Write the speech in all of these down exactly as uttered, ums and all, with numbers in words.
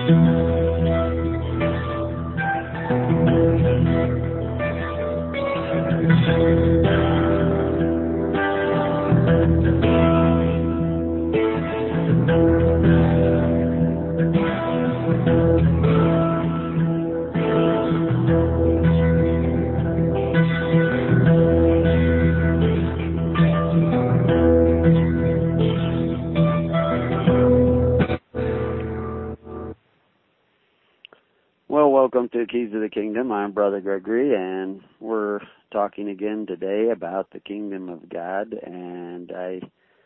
Welcome to Keys of the Kingdom. I'm Brother Gregory, and we're talking again today about the Kingdom of God. And I,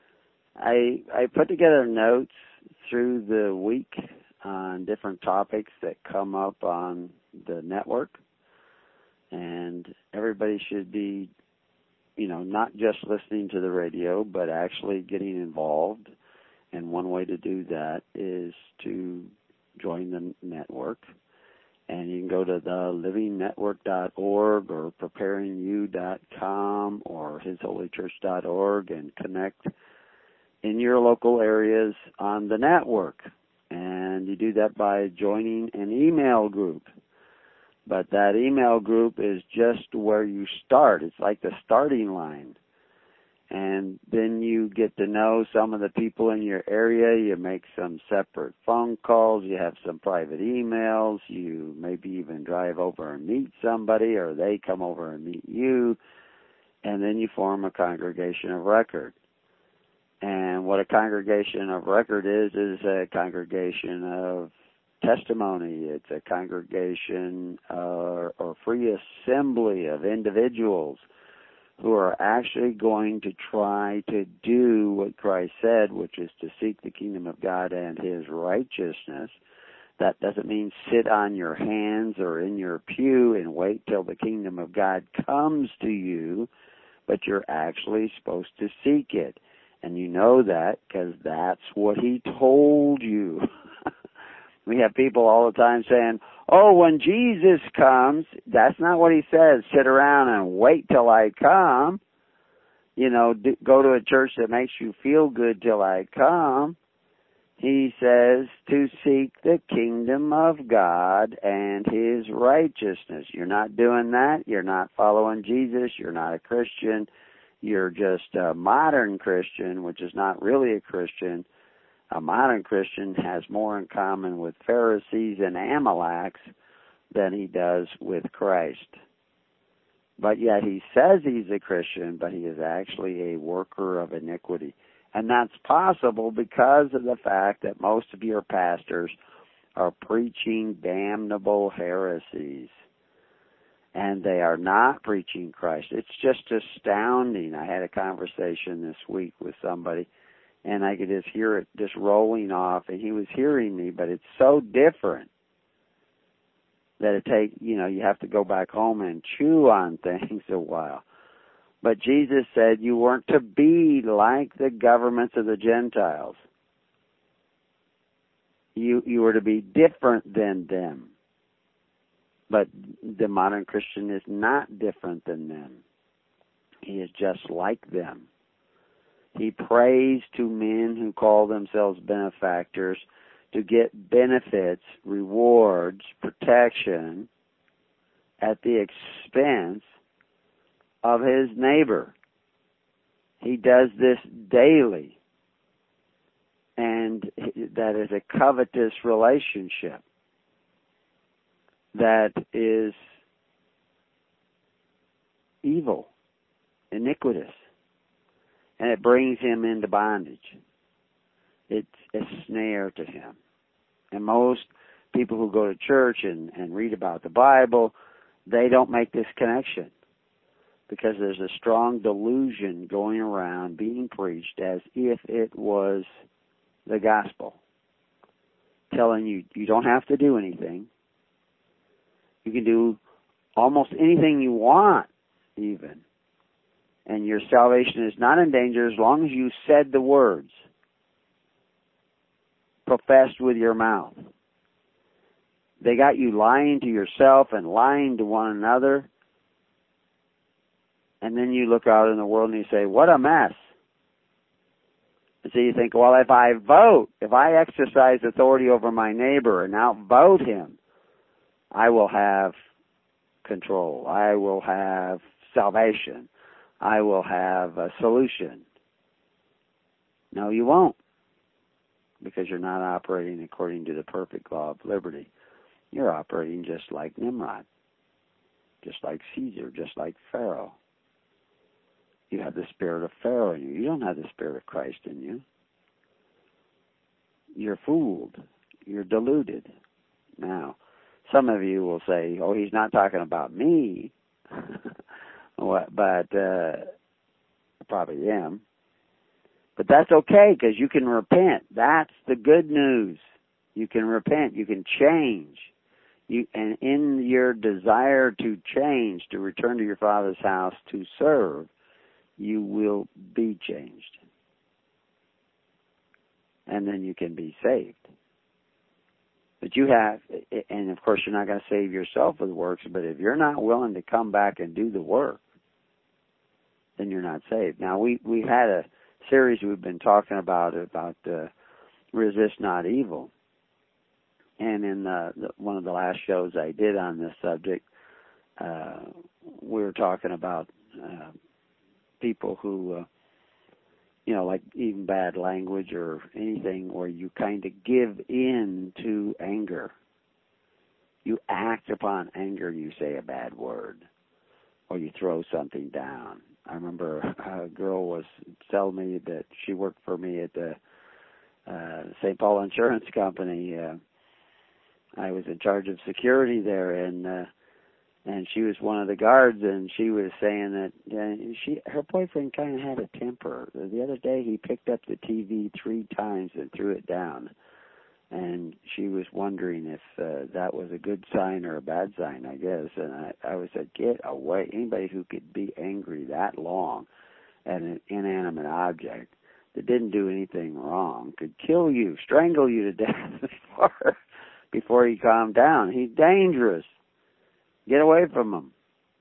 I, I put together notes through the week on different topics that come up on the network, and everybody should be, you know, not just listening to the radio, but actually getting involved. And one way to do that is to join the network. And you can go to the living network dot org or preparing you dot com or his holy church dot org and connect in your local areas on the network. And you do that by joining an email group. But that email group is just where you start. It's like the starting line. And then you get to know some of the people in your area. You make some separate phone calls. You have some private emails. You maybe even drive over and meet somebody, or they come over and meet you. And then you form a congregation of record. And what a congregation of record is, is a congregation of testimony. It's a congregation or, or free assembly of individuals who are actually going to try to do what Christ said, which is to seek the kingdom of God and his righteousness. That doesn't mean sit on your hands or in your pew and wait till the kingdom of God comes to you, but you're actually supposed to seek it. And you know that because that's what he told you. We have people all the time saying, oh, when Jesus comes, that's not what he says. Sit around and wait till I come. You know, do, go to a church that makes you feel good till I come. He says to seek the kingdom of God and his righteousness. You're not doing that. You're not following Jesus. You're not a Christian. You're just a modern Christian, which is not really a Christian. A modern Christian has more in common with Pharisees and Amaleks than he does with Christ. But yet he says he's a Christian, but he is actually a worker of iniquity. And that's possible because of the fact that most of your pastors are preaching damnable heresies. And they are not preaching Christ. It's just astounding. I had a conversation this week with somebody, and I could just hear it just rolling off, and he was hearing me, but it's so different that it take, you know, you have to go back home and chew on things a while. But Jesus said you weren't to be like the governments of the Gentiles. You you were to be different than them. But the modern Christian is not different than them. He is just like them. He prays to men who call themselves benefactors to get benefits, rewards, protection at the expense of his neighbor. He does this daily. And that is a covetous relationship that is evil, iniquitous, and it brings him into bondage. It's a snare to him. And most people who go to church and, and read about the Bible, they don't make this connection because there's a strong delusion going around being preached as if it was the gospel, telling you you don't have to do anything. You can do almost anything you want, even. And your salvation is not in danger as long as you said the words, professed with your mouth. They got you lying to yourself and lying to one another. And then you look out in the world and you say, what a mess. And so you think, well, if I vote, if I exercise authority over my neighbor and outvote him, I will have control. I will have salvation. I will have a solution. No, you won't, because you're not operating according to the perfect law of liberty. You're operating just like Nimrod, just like Caesar, just like Pharaoh. You have the spirit of Pharaoh in you. You don't have the spirit of Christ in you. You're fooled. You're deluded. Now, some of you will say, oh, he's not talking about me. But uh, I probably am. But that's okay, because you can repent. That's the good news. You can repent. You can change. You, and in your desire to change, to return to your Father's house to serve, you will be changed. And then you can be saved. But you have, and of course you're not going to save yourself with works, but if you're not willing to come back and do the work, then you're not saved. Now, we, we've had a series we've been talking about, about uh, resist not evil. And in the, the, one of the last shows I did on this subject, uh, we were talking about uh, people who, uh, you know, like even bad language or anything where you kind of give in to anger. You act upon anger, you say a bad word, or you throw something down. I remember a girl was telling me that she worked for me at the uh, Saint Paul Insurance Company. Uh, I was in charge of security there, and uh, and she was one of the guards, and she was saying that uh, she her boyfriend kind of had a temper. The other day he picked up the T V three times and threw it down, and she was wondering if uh, that was a good sign or a bad sign, I guess. And I, I was said, get away. Anybody who could be angry that long at an inanimate object that didn't do anything wrong could kill you, strangle you to death before before he calmed down. He's dangerous. Get away from him.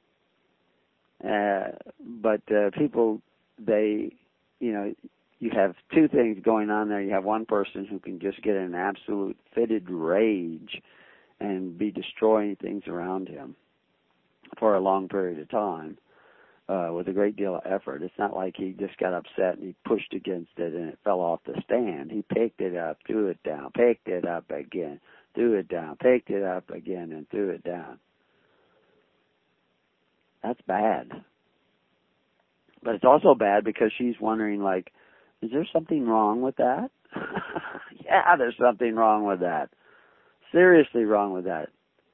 Uh, but uh, people, they, you know, you have two things going on there. You have one person who can just get in an absolute fitted rage and be destroying things around him for a long period of time uh, with a great deal of effort. It's not like he just got upset and he pushed against it and it fell off the stand. He picked it up, threw it down, picked it up again, threw it down, picked it up again, and threw it down. That's bad. But it's also bad because she's wondering, like, is there something wrong with that? Yeah, there's something wrong with that. Seriously wrong with that.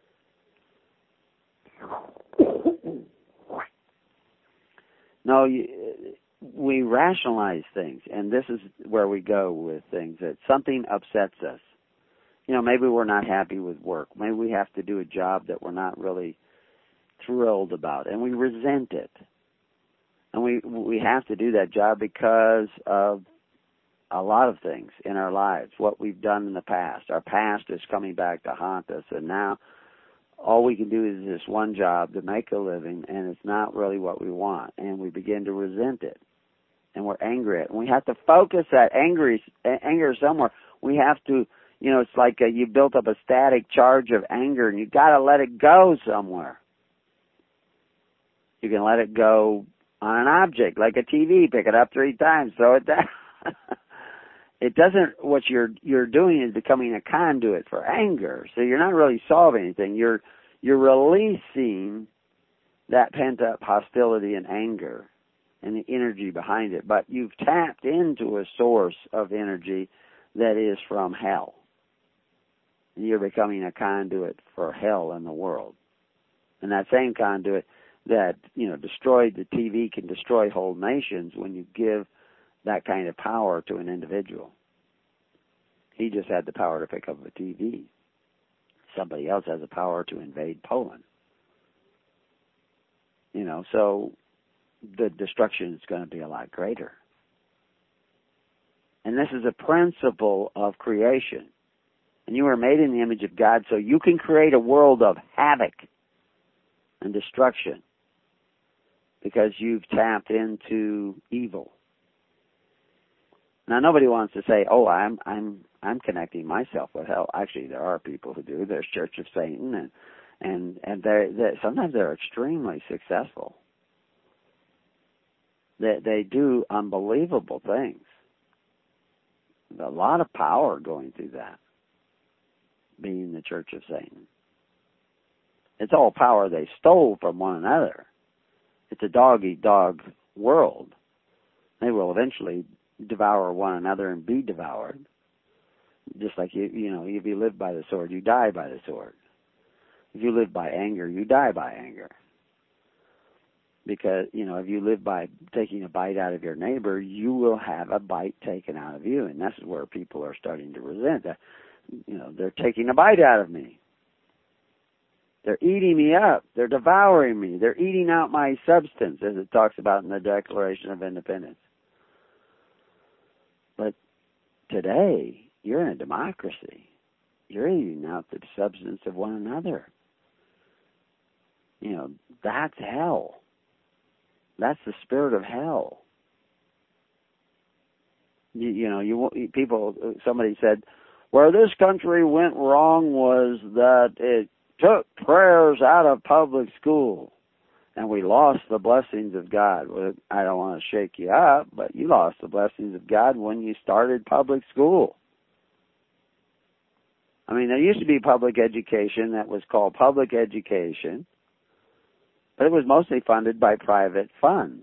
No, you, we rationalize things, and this is where we go with things, that something upsets us. You know, maybe we're not happy with work. Maybe we have to do a job that we're not really thrilled about, and we resent it. And we we have to do that job because of a lot of things in our lives, what we've done in the past. Our past is coming back to haunt us, and now all we can do is this one job to make a living, and it's not really what we want, and we begin to resent it, and we're angry at it. And we have to focus that angry, anger somewhere. We have to, you know, it's like a, you built up a static charge of anger, and you've got to let it go somewhere. You can let it go on an object, like a T V, pick it up three times, throw it down. It doesn't, what you're you're doing is becoming a conduit for anger. So you're not really solving anything. You're you're releasing that pent-up hostility and anger and the energy behind it. But you've tapped into a source of energy that is from hell. And you're becoming a conduit for hell in the world. And that same conduit that, you know, destroyed the T V can destroy whole nations when you give that kind of power to an individual. He just had the power to pick up a T V. Somebody else has the power to invade Poland. You know, so the destruction is going to be a lot greater. And this is a principle of creation. And you are made in the image of God, so you can create a world of havoc and destruction because you've tapped into evil. Now, nobody wants to say, "Oh, I'm I'm I'm connecting myself with hell." Actually, there are people who do. There's Church of Satan, and and and they they sometimes they're extremely successful. They they do unbelievable things. A lot of power going through that. Being the Church of Satan, it's all power they stole from one another. It's a dog-eat-dog world. They will eventually devour one another and be devoured. Just like, you you know, if you live by the sword, you die by the sword. If you live by anger, you die by anger. Because, you know, if you live by taking a bite out of your neighbor, you will have a bite taken out of you. And that's where people are starting to resent that. You know, they're taking a bite out of me. They're eating me up. They're devouring me. They're eating out my substance, as it talks about in the Declaration of Independence. But today, you're in a democracy. You're eating out the substance of one another. You know, that's hell. That's the spirit of hell. You, you know, you people. Somebody said, where this country went wrong was that it took prayers out of public school, and we lost the blessings of God. Well, I don't want to shake you up, but you lost the blessings of God when you started public school. I mean, there used to be public education that was called public education, but it was mostly funded by private funds.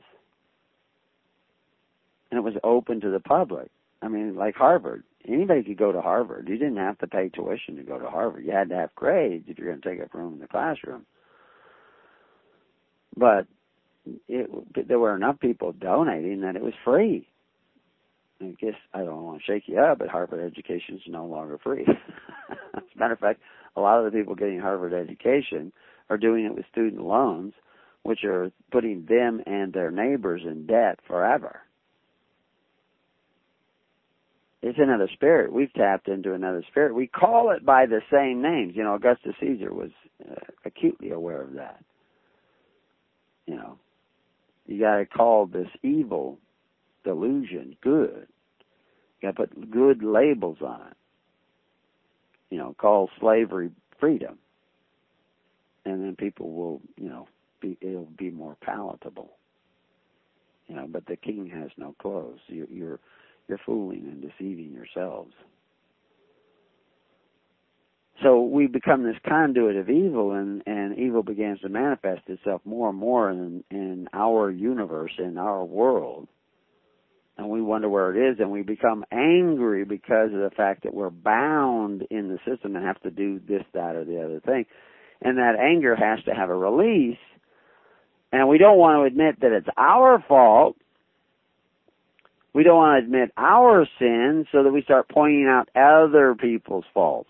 And it was open to the public. I mean, like Harvard. Anybody could go to Harvard. You didn't have to pay tuition to go to Harvard. You had to have grades if you're going to take up room in the classroom. But it, there were enough people donating that it was free. I guess I don't want to shake you up, but Harvard education is no longer free. As a matter of fact, a lot of the people getting Harvard education are doing it with student loans, which are putting them and their neighbors in debt forever. It's another spirit. We've tapped into another spirit. We call it by the same names. You know, Augustus Caesar was uh, acutely aware of that. You know, you got to call this evil delusion good. You got to put good labels on it. You know, call slavery freedom, and then people will, you know, be it'll be more palatable. You know, but the king has no clothes. You, you're You're fooling and deceiving yourselves. So we become this conduit of evil, and, and evil begins to manifest itself more and more in, in our universe, in our world. And we wonder where it is, and we become angry because of the fact that we're bound in the system and have to do this, that, or the other thing. And that anger has to have a release, and we don't want to admit that it's our fault. We don't want to admit our sins, so that we start pointing out other people's faults.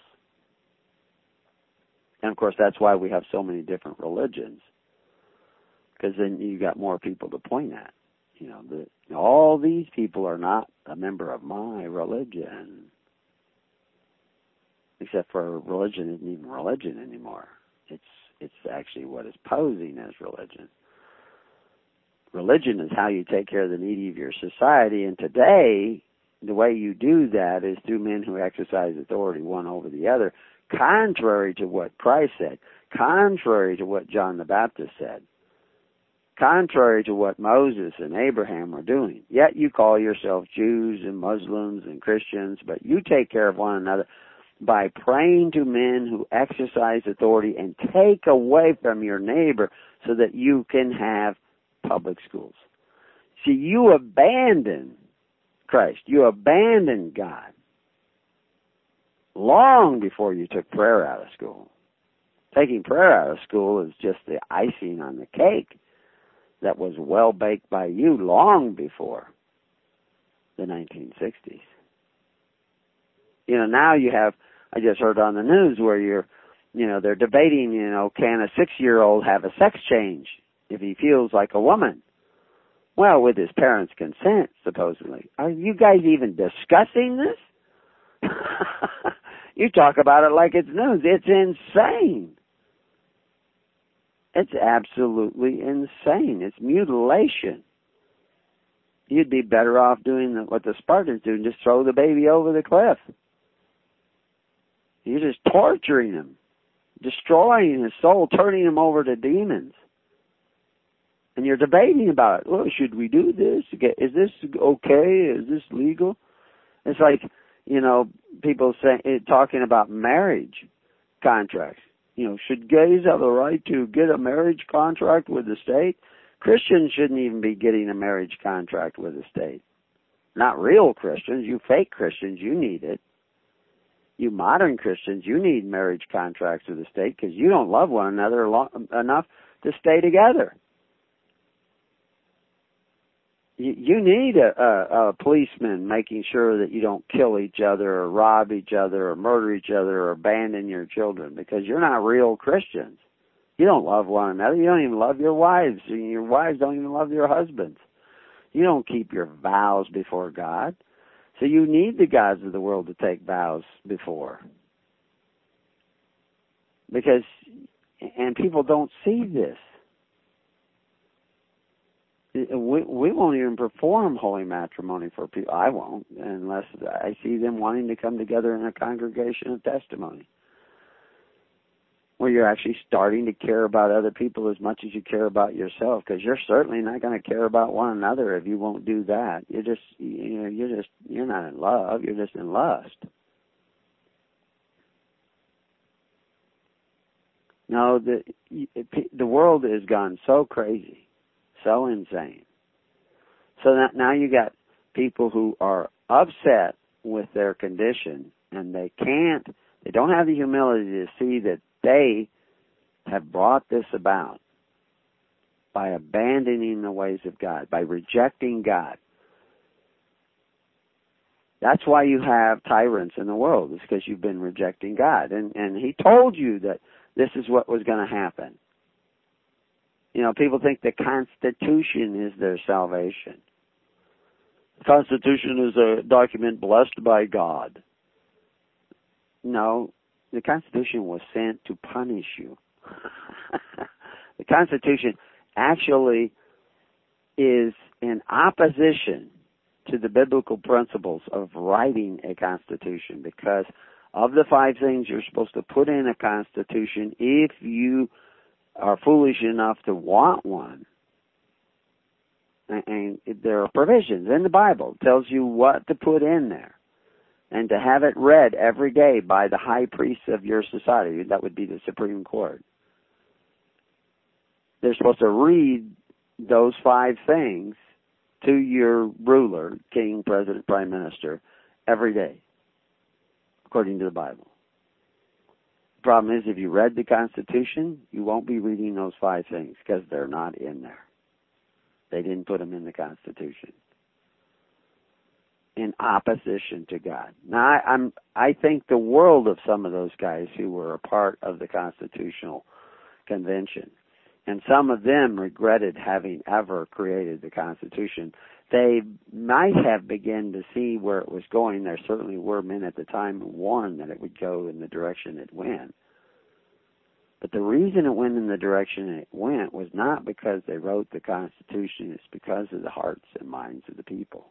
And, of course, that's why we have so many different religions, because then you got more people to point at. You know, the, all these people are not a member of my religion, except for religion isn't even religion anymore. It's it's actually what is posing as religion. Religion is how you take care of the needy of your society, and today, the way you do that is through men who exercise authority one over the other, contrary to what Christ said, contrary to what John the Baptist said, contrary to what Moses and Abraham were doing. Yet you call yourself Jews and Muslims and Christians, but you take care of one another by praying to men who exercise authority and take away from your neighbor so that you can have public schools. See, you abandon Christ. You abandon God long before you took prayer out of school. Taking prayer out of school is just the icing on the cake that was well baked by you long before the nineteen sixties. You know, now you have, I just heard on the news where you're, you know, they're debating, you know, can a six-year-old have a sex change if he feels like a woman? Well, with his parents' consent, supposedly. Are you guys even discussing this? You talk about it like it's news. It's insane. It's absolutely insane. It's mutilation. You'd be better off doing what the Spartans do and just throw the baby over the cliff. You're just torturing him, destroying his soul, turning him over to demons. And you're debating about it. Well, should we do this? Is this okay? Is this legal? It's like, you know, people say, talking about marriage contracts. You know, should gays have the right to get a marriage contract with the state? Christians shouldn't even be getting a marriage contract with the state. Not real Christians. You fake Christians, you need it. You modern Christians, you need marriage contracts with the state because you don't love one another lo- enough to stay together. You, you need a, a, a policeman making sure that you don't kill each other or rob each other or murder each other or abandon your children because you're not real Christians. You don't love one another. You don't even love your wives. And your wives don't even love your husbands. You don't keep your vows before God. So you need the gods of the world to take vows before. Because, and people don't see this. We, we won't even perform holy matrimony for people. I won't, unless I see them wanting to come together in a congregation of testimony, where you're actually starting to care about other people as much as you care about yourself, because you're certainly not going to care about one another if you won't do that. You're just, you know, you're just, you're not in love. You're just in lust. No, the the world has gone so crazy, so insane. So that now you got people who are upset with their condition, and they can't, they don't have the humility to see that they have brought this about by abandoning the ways of God, by rejecting God. That's why you have tyrants in the world. It's because you've been rejecting God. And, and He told you that this is what was going to happen. You know, people think the Constitution is their salvation. The Constitution is a document blessed by God. No, the Constitution was sent to punish you. The Constitution actually is in opposition to the biblical principles of writing a Constitution, because of the five things you're supposed to put in a Constitution, if you are foolish enough to want one, and there are provisions in the Bible, it tells you what to put in there, and to have it read every day by the high priest of your society. That would be the Supreme Court. They're supposed to read those five things to your ruler, king, president, prime minister, every day, according to the Bible. The problem is, if you read the Constitution, you won't be reading those five things because they're not in there. They didn't put them in the Constitution. In opposition to God. Now, I, I'm, I think the world of some of those guys who were a part of the Constitutional Convention, and some of them regretted having ever created the Constitution. They might have begun to see where it was going. There certainly were men at the time who warned that it would go in the direction it went. But the reason it went in the direction it went was not because they wrote the Constitution. It's because of the hearts and minds of the people.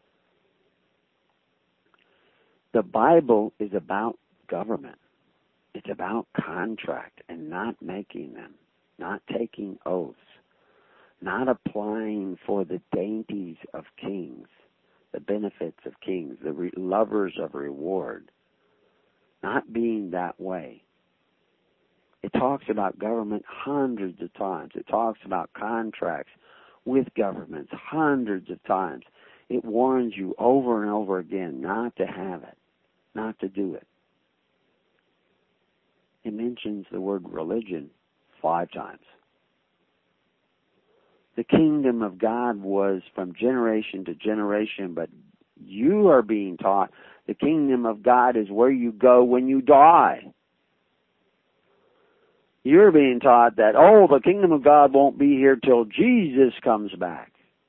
The Bible is about government. It's about contract and not making them, not taking oaths, not applying for the dainties of kings, the benefits of kings, the re- lovers of reward, not being that way. It talks about government hundreds of times. It talks about contracts with governments hundreds of times. It warns you over and over again not to have it, not to do it. It mentions the word religion five times. The kingdom of God was from generation to generation, but you are being taught the kingdom of God is where you go when you die. You're being taught that, oh, the kingdom of God won't be here till Jesus comes back.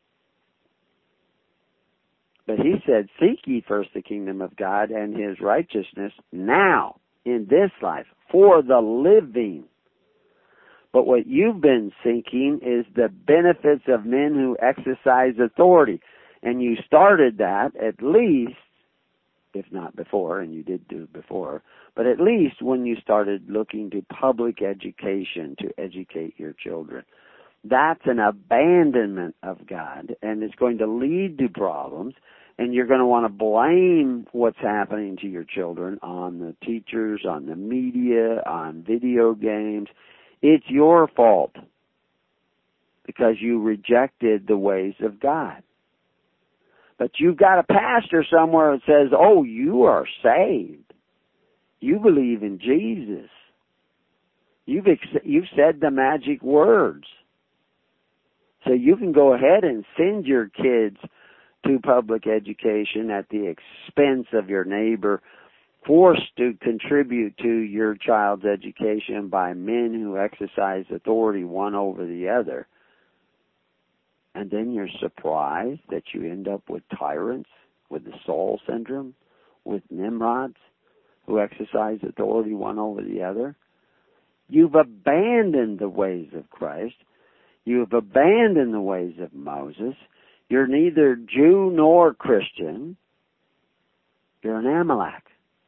But He said, seek ye first the kingdom of God and His righteousness now, in this life, for the living. But what you've been seeking is the benefits of men who exercise authority. and you started that at least, if not before, and you did do it before, but at least when you started looking to public education to educate your children. That's an abandonment of God, and it's going to lead to problems, and you're going to want to blame what's happening to your children on the teachers, on the media, on video games. It's your fault because you rejected the ways of God. But you've got a pastor somewhere that says, oh, you are saved. You believe in Jesus. You've ex- you've said the magic words. So you can go ahead and send your kids to public education at the expense of your neighbor, forced to contribute to your child's education by men who exercise authority one over the other. And then you're surprised that you end up with tyrants, with the Saul syndrome, with Nimrods who exercise authority one over the other. You've abandoned the ways of Christ. You have abandoned the ways of Moses. You're neither Jew nor Christian. You're an Amalek.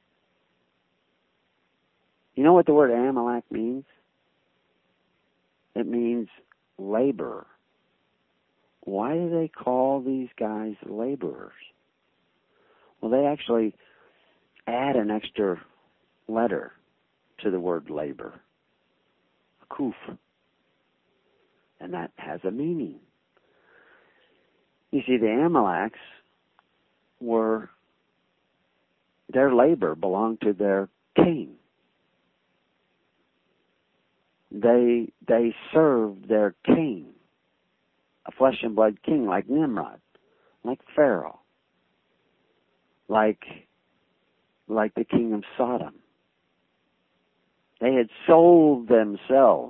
You know what the word Amalek means? It means laborer. Why do they call these guys laborers? Well, they actually add an extra letter to the word labor, a kuf, and that has a meaning. You see, the Amaleks were, their labor belonged to their king. They they served their king, a flesh and blood king like Nimrod, like Pharaoh, like like the king of Sodom. They had sold themselves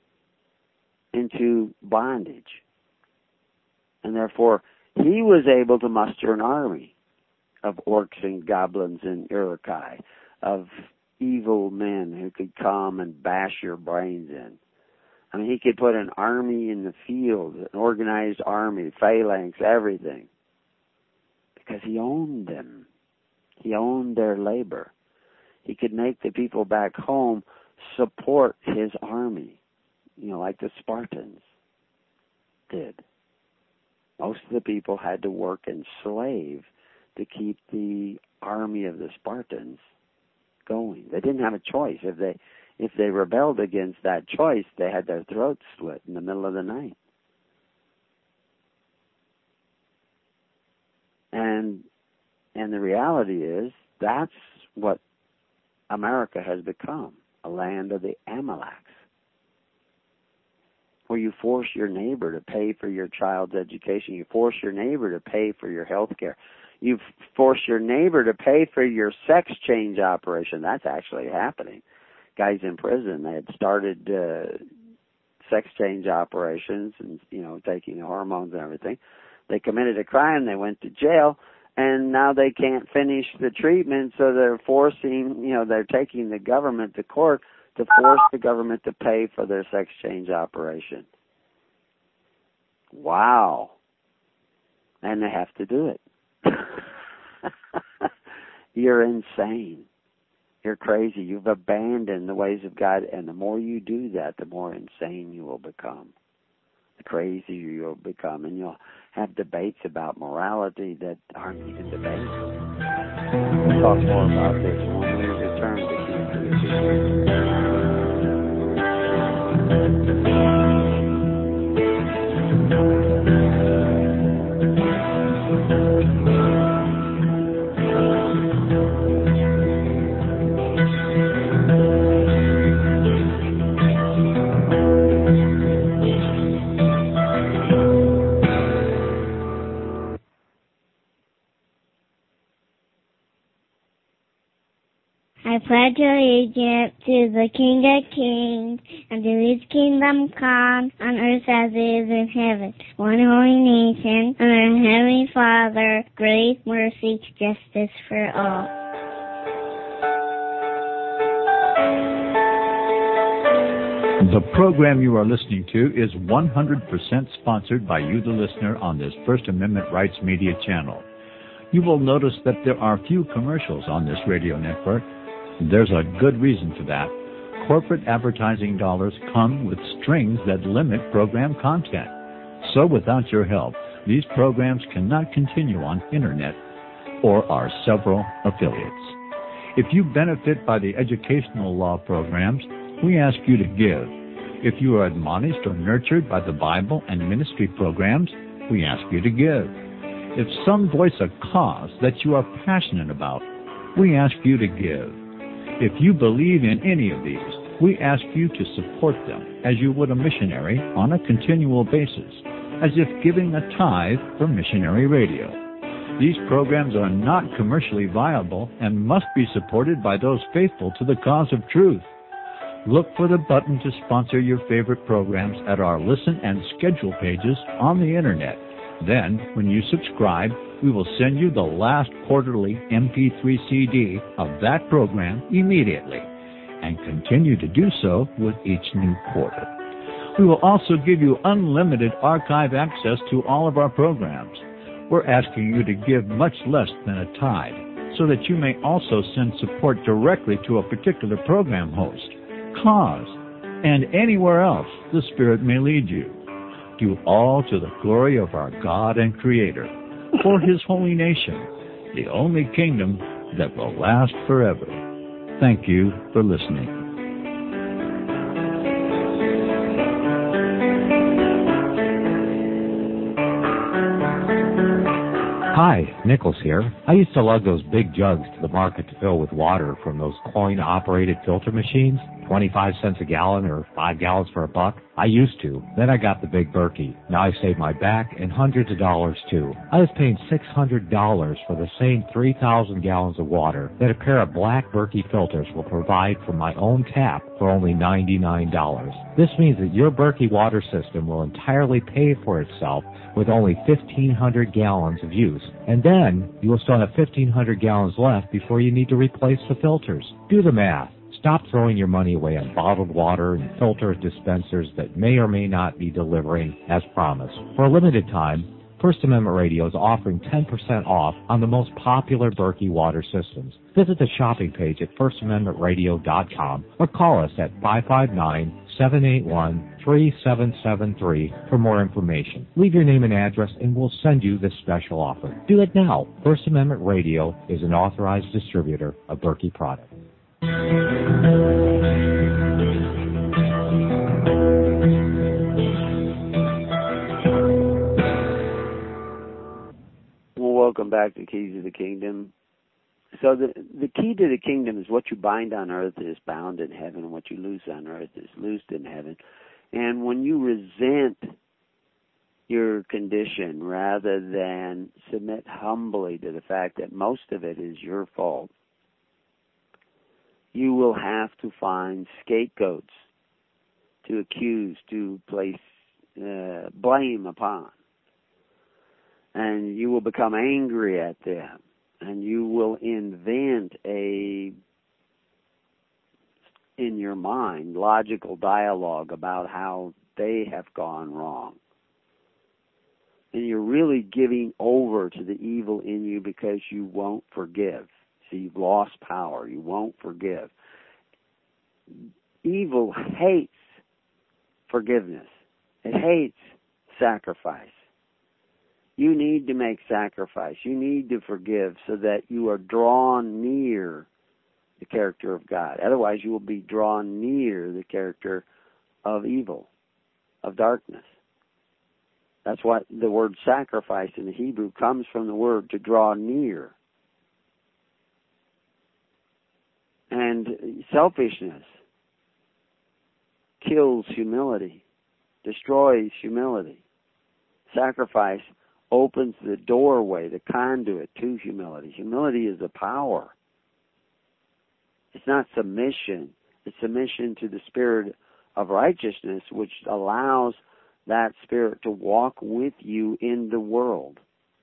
into bondage, and therefore he was able to muster an army of orcs and goblins and Uruk-hai, of evil men who could come and bash your brains in. I mean, he could put an army in the field, an organized army, phalanx, everything, because he owned them. He owned their labor. He could make the people back home support his army, you know, like the Spartans did. Most of the people had to work and slave to keep the army of the Spartans going. They didn't have a choice. If they if they rebelled against that choice, they had their throats slit in the middle of the night. And and the reality is that's what America has become, a land of the Amaleks, where you force your neighbor to pay for your child's education. You force your neighbor to pay for your health care. You force your neighbor to pay for your sex change operation. That's actually happening. Guys in prison, they had started uh, sex change operations and, you know, taking hormones and everything. They committed a crime. They went to jail, and now they can't finish the treatment, so they're forcing, you know, they're taking the government to court to force the government to pay for their sex change operation. Wow. And they have to do it. You're insane. You're crazy. You've abandoned the ways of God, and the more you do that, the more insane you will become. The crazier you'll become, and you'll have debates about morality that aren't even debates. We'll talk more about this when we return to Keys to the Kingdom. I pledge allegiance to the King of Kings, and to his kingdom come, on earth as it is in heaven, one holy nation, and our Heavenly Father, grace, mercy, justice for all. The program you are listening to is one hundred percent sponsored by you, the listener, on this First Amendment Rights Media channel. You will notice that there are few commercials on this radio network. There's a good reason for that. Corporate advertising dollars come with strings that limit program content. So without your help, these programs cannot continue on Internet or our several affiliates. If you benefit by the educational law programs, we ask you to give. If you are admonished or nurtured by the Bible and ministry programs, we ask you to give. If some voice a cause that you are passionate about, we ask you to give. If you believe in any of these, we ask you to support them as you would a missionary on a continual basis, as if giving a tithe for missionary radio. These programs are not commercially viable and must be supported by those faithful to the cause of truth. Look for the button to sponsor your favorite programs at our listen and schedule pages on the Internet. Then, when you subscribe, we will send you the last quarterly M P three C D of that program immediately, and continue to do so with each new quarter. We will also give you unlimited archive access to all of our programs. We're asking you to give much less than a tithe, so that you may also send support directly to a particular program host, cause, and anywhere else the Spirit may lead you. Do all to the glory of our God and Creator, for His holy nation, the only kingdom that will last forever. Thank you for listening. Hi, Nichols here. I used to lug those big jugs to the market to fill with water from those coin-operated filter machines, twenty-five cents a gallon or five gallons for a buck. I used to. Then I got the big Berkey. Now I saved my back and hundreds of dollars too. I was paying six hundred dollars for the same three thousand gallons of water that a pair of black Berkey filters will provide from my own tap for only ninety-nine dollars. This means that your Berkey water system will entirely pay for itself with only fifteen hundred gallons of use. And then you will still have fifteen hundred gallons left before you need to replace the filters. Do the math. Stop throwing your money away on bottled water and filter dispensers that may or may not be delivering as promised. For a limited time, First Amendment Radio is offering ten percent off on the most popular Berkey water systems. Visit the shopping page at first amendment radio dot com or call us at five five nine, seven eight one, three seven seven three for more information. Leave your name and address and we'll send you this special offer. Do it now. First Amendment Radio is an authorized distributor of Berkey products. Well, welcome back to Keys of the Kingdom. So the the key to the kingdom is what you bind on earth is bound in heaven, and what you loose on earth is loosed in heaven. And when you resent your condition rather than submit humbly to the fact that most of it is your fault, you will have to find scapegoats to accuse, to place uh, blame upon. And you will become angry at them. And you will invent a, in your mind, logical dialogue about how they have gone wrong. And you're really giving over to the evil in you because you won't forgive. So you've lost power. You won't forgive. Evil hates forgiveness. It hates sacrifice. You need to make sacrifice. You need to forgive so that you are drawn near the character of God. Otherwise, you will be drawn near the character of evil, of darkness. That's what the word sacrifice in the Hebrew comes from, the word to draw near. And selfishness kills humility, destroys humility. Sacrifice opens the doorway, the conduit to humility. Humility is a power. It's not submission. It's submission to the spirit of righteousness, which allows that spirit to walk with you in the world.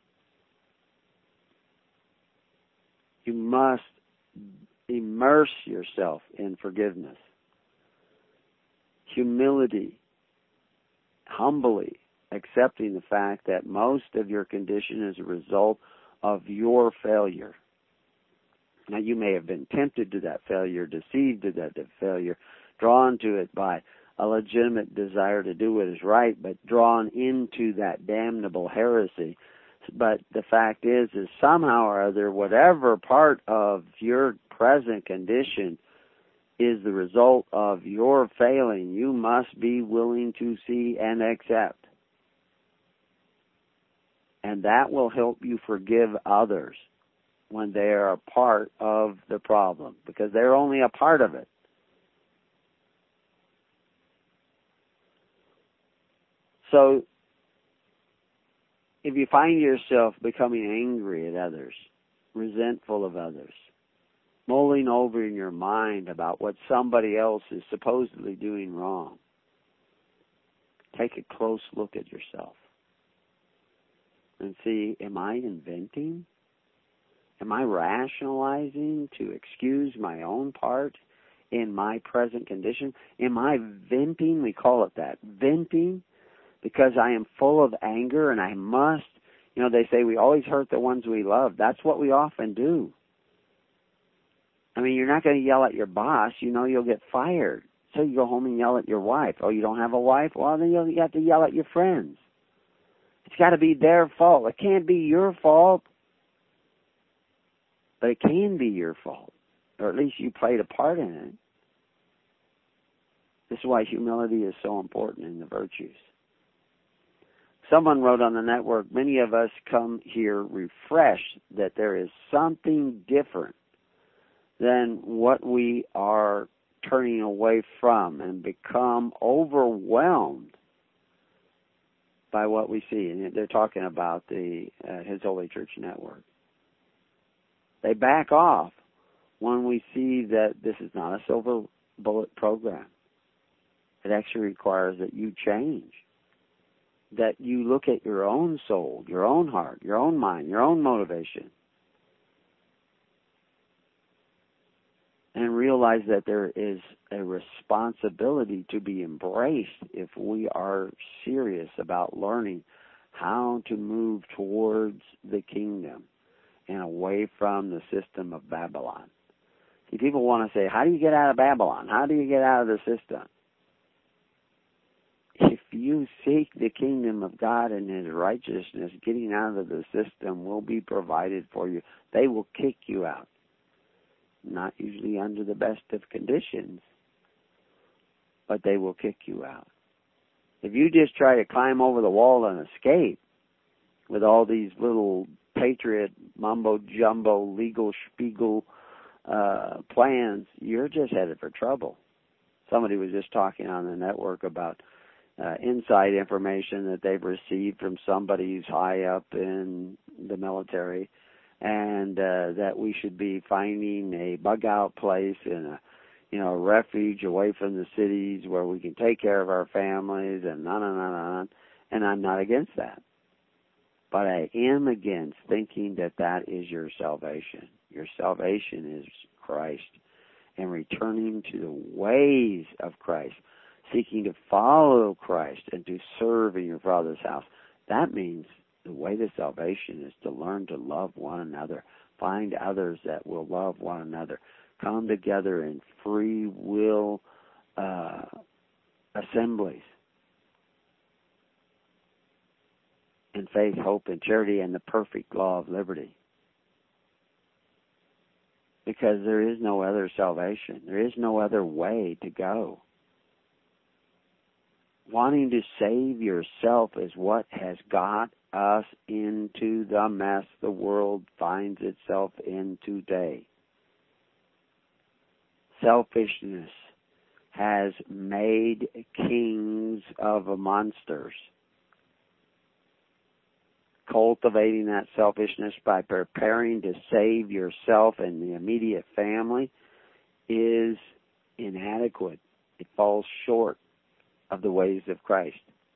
You must immerse yourself in forgiveness. humility, humbly accepting the fact that most of your condition is a result of your failure. Now, you may have been tempted to that failure, deceived to that failure, drawn to it by a legitimate desire to do what is right, but drawn into that damnable heresy. But the fact is, is somehow or other, whatever part of your present condition is the result of your failing, you must be willing to see and accept. And that will help you forgive others when they are a part of the problem, because they're only a part of it. So, if you find yourself becoming angry at others, resentful of others, mulling over in your mind about what somebody else is supposedly doing wrong, take a close look at yourself and see, am I inventing? Am I rationalizing to excuse my own part in my present condition? Am I venting? We call it that, venting, because I am full of anger and I must, you know, they say we always hurt the ones we love. That's what we often do. I mean, you're not going to yell at your boss. You know you'll get fired. So you go home and yell at your wife. Oh, you don't have a wife? Well, then you have to yell at your friends. It's got to be their fault. It can't be your fault. But it can be your fault. Or at least you played a part in it. This is why humility is so important in the virtues. Someone wrote on the network, many of us come here refreshed that there is something different than what we are turning away from and become overwhelmed by what we see. And they're talking about the uh, His Holy Church Network. They back off when we see that this is not a silver bullet program. It actually requires that you change, that you look at your own soul, your own heart, your own mind, your own motivation, and realize that there is a responsibility to be embraced if we are serious about learning how to move towards the kingdom and away from the system of Babylon. See, people want to say, how do you get out of Babylon? How do you get out of the system? If you seek the kingdom of God and His righteousness, getting out of the system will be provided for you. They will kick you out. Not usually under the best of conditions, but they will kick you out. If you just try to climb over the wall and escape with all these little patriot mumbo-jumbo legal spiegel uh, plans, you're just headed for trouble. Somebody was just talking on the network about uh, inside information that they've received from somebody who's high up in the military, and uh, that we should be finding a bug-out place and a, you know, a refuge away from the cities where we can take care of our families and on and on and on. And I'm not against that. But I am against thinking that that is your salvation. Your salvation is Christ and returning to the ways of Christ, seeking to follow Christ and to serve in your Father's house. That means the way to salvation is to learn to love one another, find others that will love one another, come together in free will uh, assemblies, in faith, hope, and charity, and the perfect law of liberty. Because there is no other salvation. There is no other way to go. Wanting to save yourself is what has got us into the mess the world finds itself in today. Selfishness has made kings of monsters. Cultivating that selfishness by preparing to save yourself and the immediate family is inadequate. It falls short of the ways of Christ.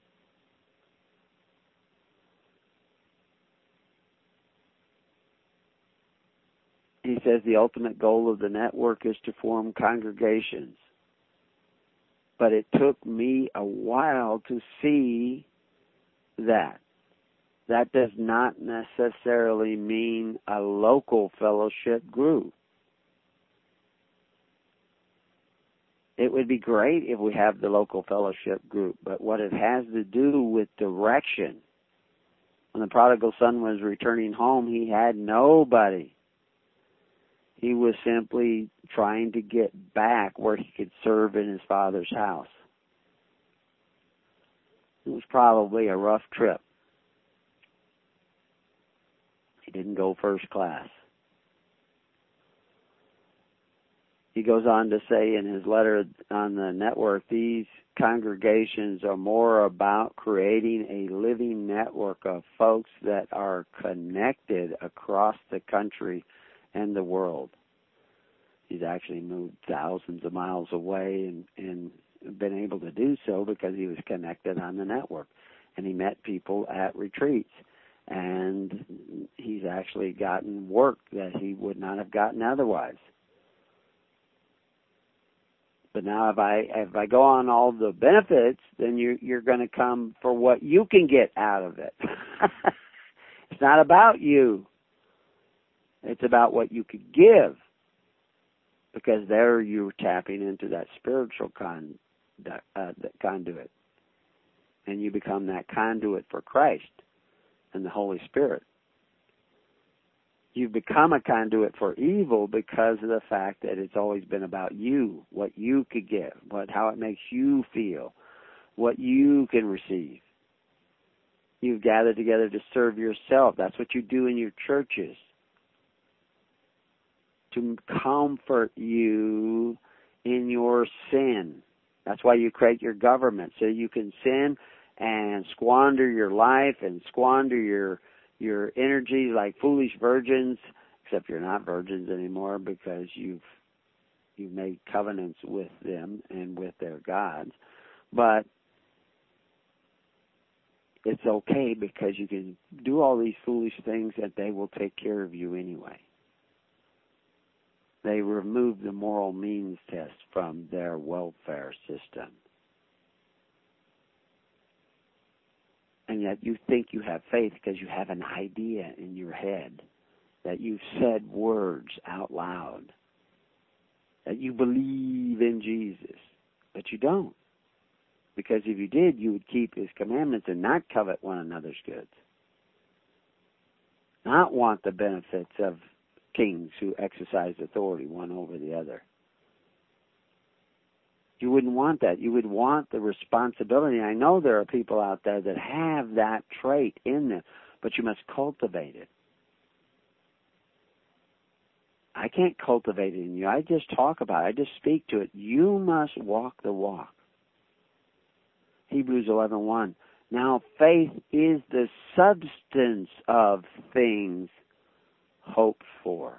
He says the ultimate goal of the network is to form congregations. But it took me a while to see that. That does not necessarily mean a local fellowship group. It would be great if we have the local fellowship group, but what it has to do with direction. When the prodigal son was returning home, he had nobody. He was simply trying to get back where he could serve in his father's house. It was probably a rough trip. He didn't go first class. He goes on to say in his letter on the network, these congregations are more about creating a living network of folks that are connected across the country and the world. He's actually moved thousands of miles away and, and been able to do so because he was connected on the network. And he met people at retreats. And he's actually gotten work that he would not have gotten otherwise. But now if I if I go on all the benefits, then you're, you're going to come for what you can get out of it. It's not about you. It's about what you could give. Because there you're tapping into that spiritual con, uh, conduit. And you become that conduit for Christ and the Holy Spirit. You've become a conduit for evil because of the fact that it's always been about you, what you could give, what how it makes you feel, what you can receive. You've gathered together to serve yourself. That's what you do in your churches. To comfort you in your sin. That's why you create your government, so you can sin and squander your life and squander your your energy like foolish virgins, except you're not virgins anymore because you've you've made covenants with them and with their gods. But it's okay because you can do all these foolish things that they will take care of you anyway. They remove the moral means test from their welfare system. And yet you think you have faith because you have an idea in your head that you've said words out loud, that you believe in Jesus, but you don't. Because if you did, you would keep his commandments and not covet one another's goods. Not want the benefits of kings who exercise authority one over the other. You wouldn't want that. You would want the responsibility. I know there are people out there that have that trait in them, but you must cultivate it. I can't cultivate it in you. I just talk about it. I just speak to it. You must walk the walk. Hebrews eleven one. Now faith is the substance of things hoped for.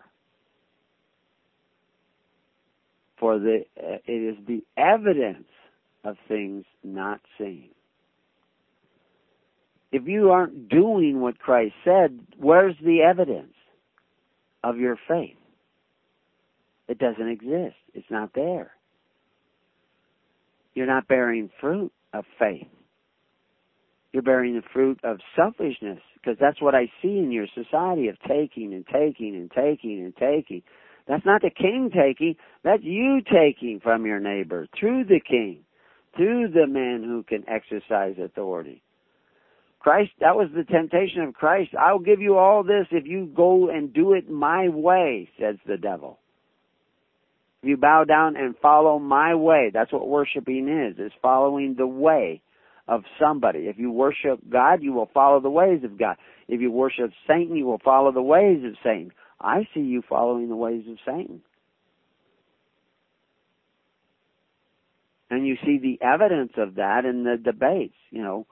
For the uh, it is the evidence of things not seen. If you aren't doing what Christ said, where's the evidence of your faith? It doesn't exist. It's not there. You're not bearing fruit of faith. You're bearing the fruit of selfishness, because that's what I see in your society of taking and taking and taking and taking. That's not the king taking. That's you taking from your neighbor through the king, through the man who can exercise authority. Christ, that was the temptation of Christ. I'll give you all this if you go and do it my way, says the devil. If you bow down and follow my way, that's what worshiping is, is following the way of somebody. If you worship God, you will follow the ways of God. If you worship Satan, you will follow the ways of Satan. I see you following the ways of Satan. And you see the evidence of that in the debates, you know.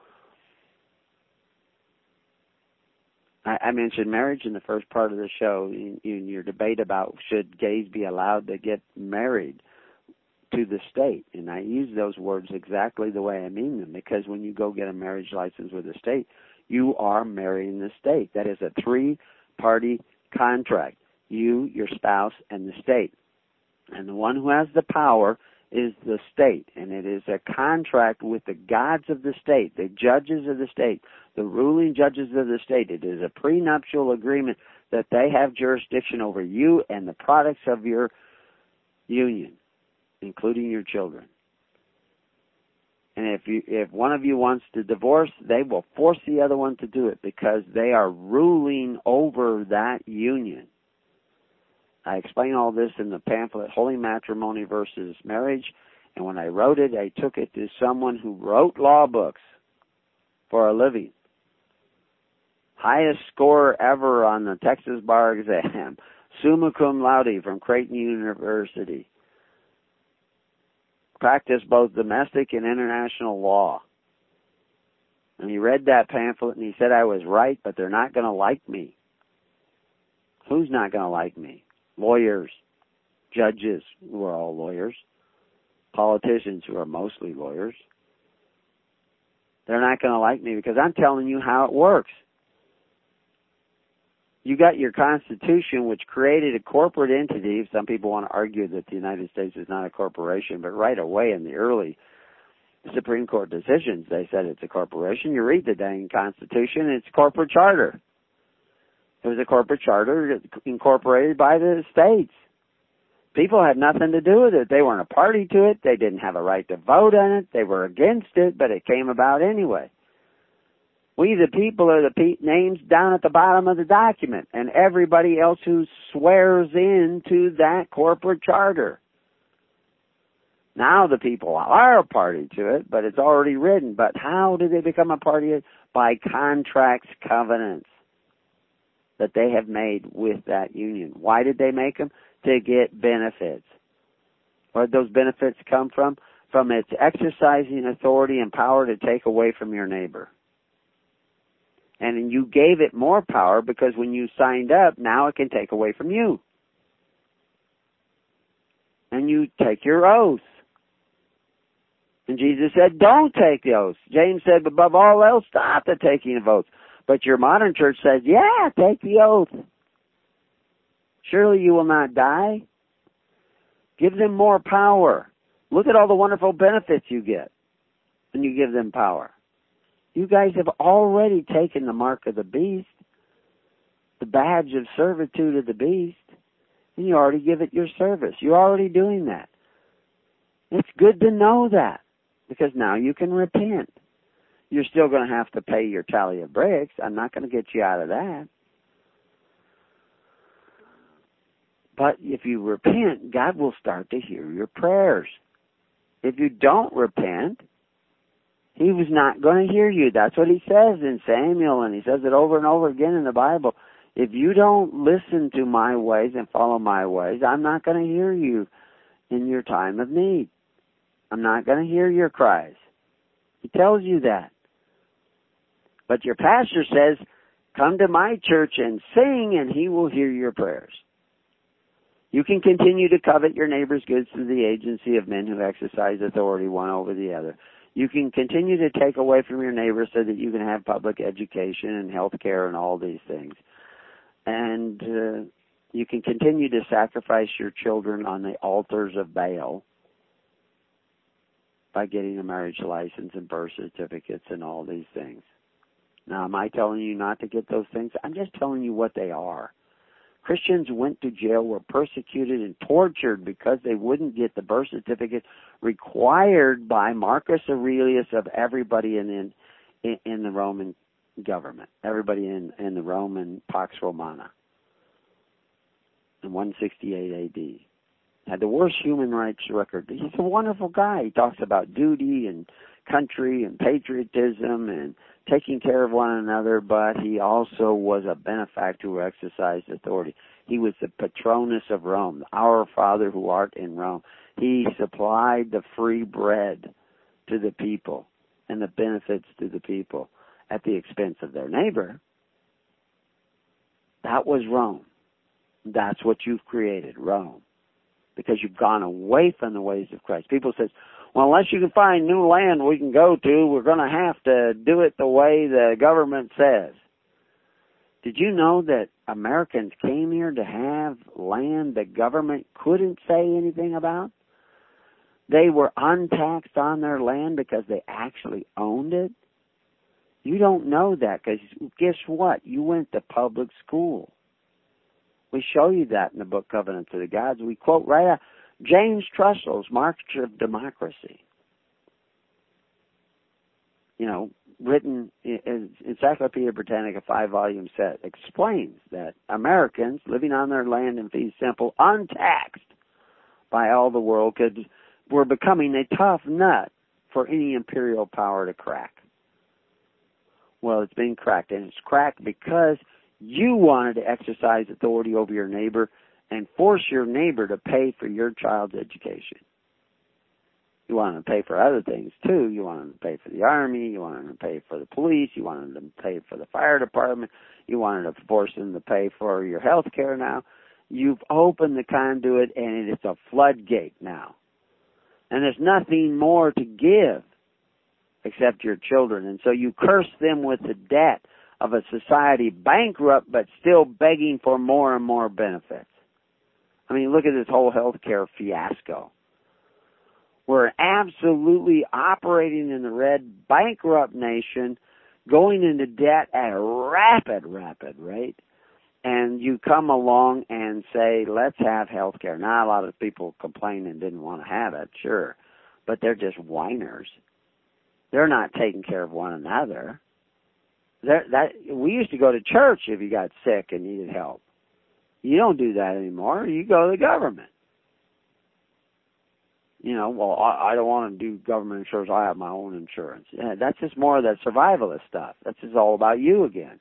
I, I mentioned marriage in the first part of the show, in, in your debate about should gays be allowed to get married to the state. And I use those words exactly the way I mean them, because when you go get a marriage license with the state, you are marrying the state. That is a three-party contract. You, your spouse, and the state. And the one who has the power is the state, and it is a contract with the gods of the state, the judges of the state, the ruling judges of the state. It is a prenuptial agreement that they have jurisdiction over you and the products of your union, including your children. And if you, if one of you wants to divorce, they will force the other one to do it because they are ruling over that union. I explain all this in the pamphlet, Holy Matrimony versus Marriage, and when I wrote it, I took it to someone who wrote law books for a living. Highest score ever on the Texas bar exam, summa cum laude from Creighton University. Practiced both domestic and international law. And he read that pamphlet and he said I was right, but they're not going to like me. Who's not going to like me? Lawyers, judges who are all lawyers, politicians who are mostly lawyers. They're not going to like me because I'm telling you how it works. You got your Constitution, which created a corporate entity. Some people want to argue that the United States is not a corporation, but right away in the early Supreme Court decisions, they said it's a corporation. You read the dang Constitution, it's a corporate charter. It was a corporate charter incorporated by the states. People had nothing to do with it. They weren't a party to it. They didn't have a right to vote on it. They were against it, but it came about anyway. We, the people, are the pe- names down at the bottom of the document, and everybody else who swears into that corporate charter. Now the people are a party to it, but it's already written. But how did they become a party to it? By contracts, covenants that they have made with that union. Why did they make them? To get benefits. Where did those benefits come from? From its exercising authority and power to take away from your neighbor. And you gave it more power because when you signed up, now it can take away from you. And you take your oath. And Jesus said, don't take the oath. James said, above all else, stop the taking of oaths. But your modern church says, yeah, take the oath. Surely you will not die. Give them more power. Look at all the wonderful benefits you get when you give them power. You guys have already taken the mark of the beast, the badge of servitude of the beast, and you already give it your service. You're already doing that. It's good to know that because now you can repent. You're still going to have to pay your tally of bricks. I'm not going to get you out of that. But if you repent, God will start to hear your prayers. If you don't repent, He was not going to hear you. That's what He says in Samuel, and He says it over and over again in the Bible. If you don't listen to my ways and follow my ways, I'm not going to hear you in your time of need. I'm not going to hear your cries. He tells you that. But your pastor says, come to my church and sing, and he will hear your prayers. You can continue to covet your neighbor's goods through the agency of men who exercise authority one over the other. You can continue to take away from your neighbor so that you can have public education and health care and all these things. And uh, you can continue to sacrifice your children on the altars of Baal by getting a marriage license and birth certificates and all these things. Now, am I telling you not to get those things? I'm just telling you what they are. Christians went to jail, were persecuted and tortured because they wouldn't get the birth certificate required by Marcus Aurelius of everybody in in, in the Roman government, everybody in, in the Roman Pax Romana in one sixty-eight A D. Had the worst human rights record. He's a wonderful guy. He talks about duty and country and patriotism and taking care of one another, but he also was a benefactor who exercised authority. He was the patronus of Rome, our Father who art in Rome. He supplied the free bread to the people and the benefits to the people at the expense of their neighbor. That was Rome. That's what you've created, Rome, because you've gone away from the ways of Christ. People say, well, unless you can find new land we can go to, we're going to have to do it the way the government says. Did you know that Americans came here to have land the government couldn't say anything about? They were untaxed on their land because they actually owned it. You don't know that because guess what? You went to public school. We show you that in the book Covenant of the Gods. We quote right out James Trussell's March of Democracy. You know, written in Encyclopedia Britannica, five-volume set, explains that Americans living on their land in fee simple, untaxed by all the world, could were becoming a tough nut for any imperial power to crack. Well, it's been cracked, and it's cracked because you wanted to exercise authority over your neighbor and force your neighbor to pay for your child's education. You wanted to pay for other things, too. You wanted to pay for the army. You wanted to pay for the police. You wanted to pay for the fire department. You wanted to force them to pay for your health care now. You've opened the conduit, and it's a floodgate now. And there's nothing more to give except your children. And so you curse them with the debt of a society bankrupt but still begging for more and more benefits. I mean, look at this whole health care fiasco. We're absolutely operating in the red, bankrupt nation, going into debt at a rapid, rapid rate. And you come along and say, let's have health care. Now, a lot of people complained and didn't want to have it, sure. But they're just whiners. They're not taking care of one another. They're, that we used to go to church if you got sick and needed help. You don't do that anymore. You go to the government. You know, well, I, I don't want to do government insurance. I have my own insurance. Yeah, that's just more of that survivalist stuff. That's just all about you again.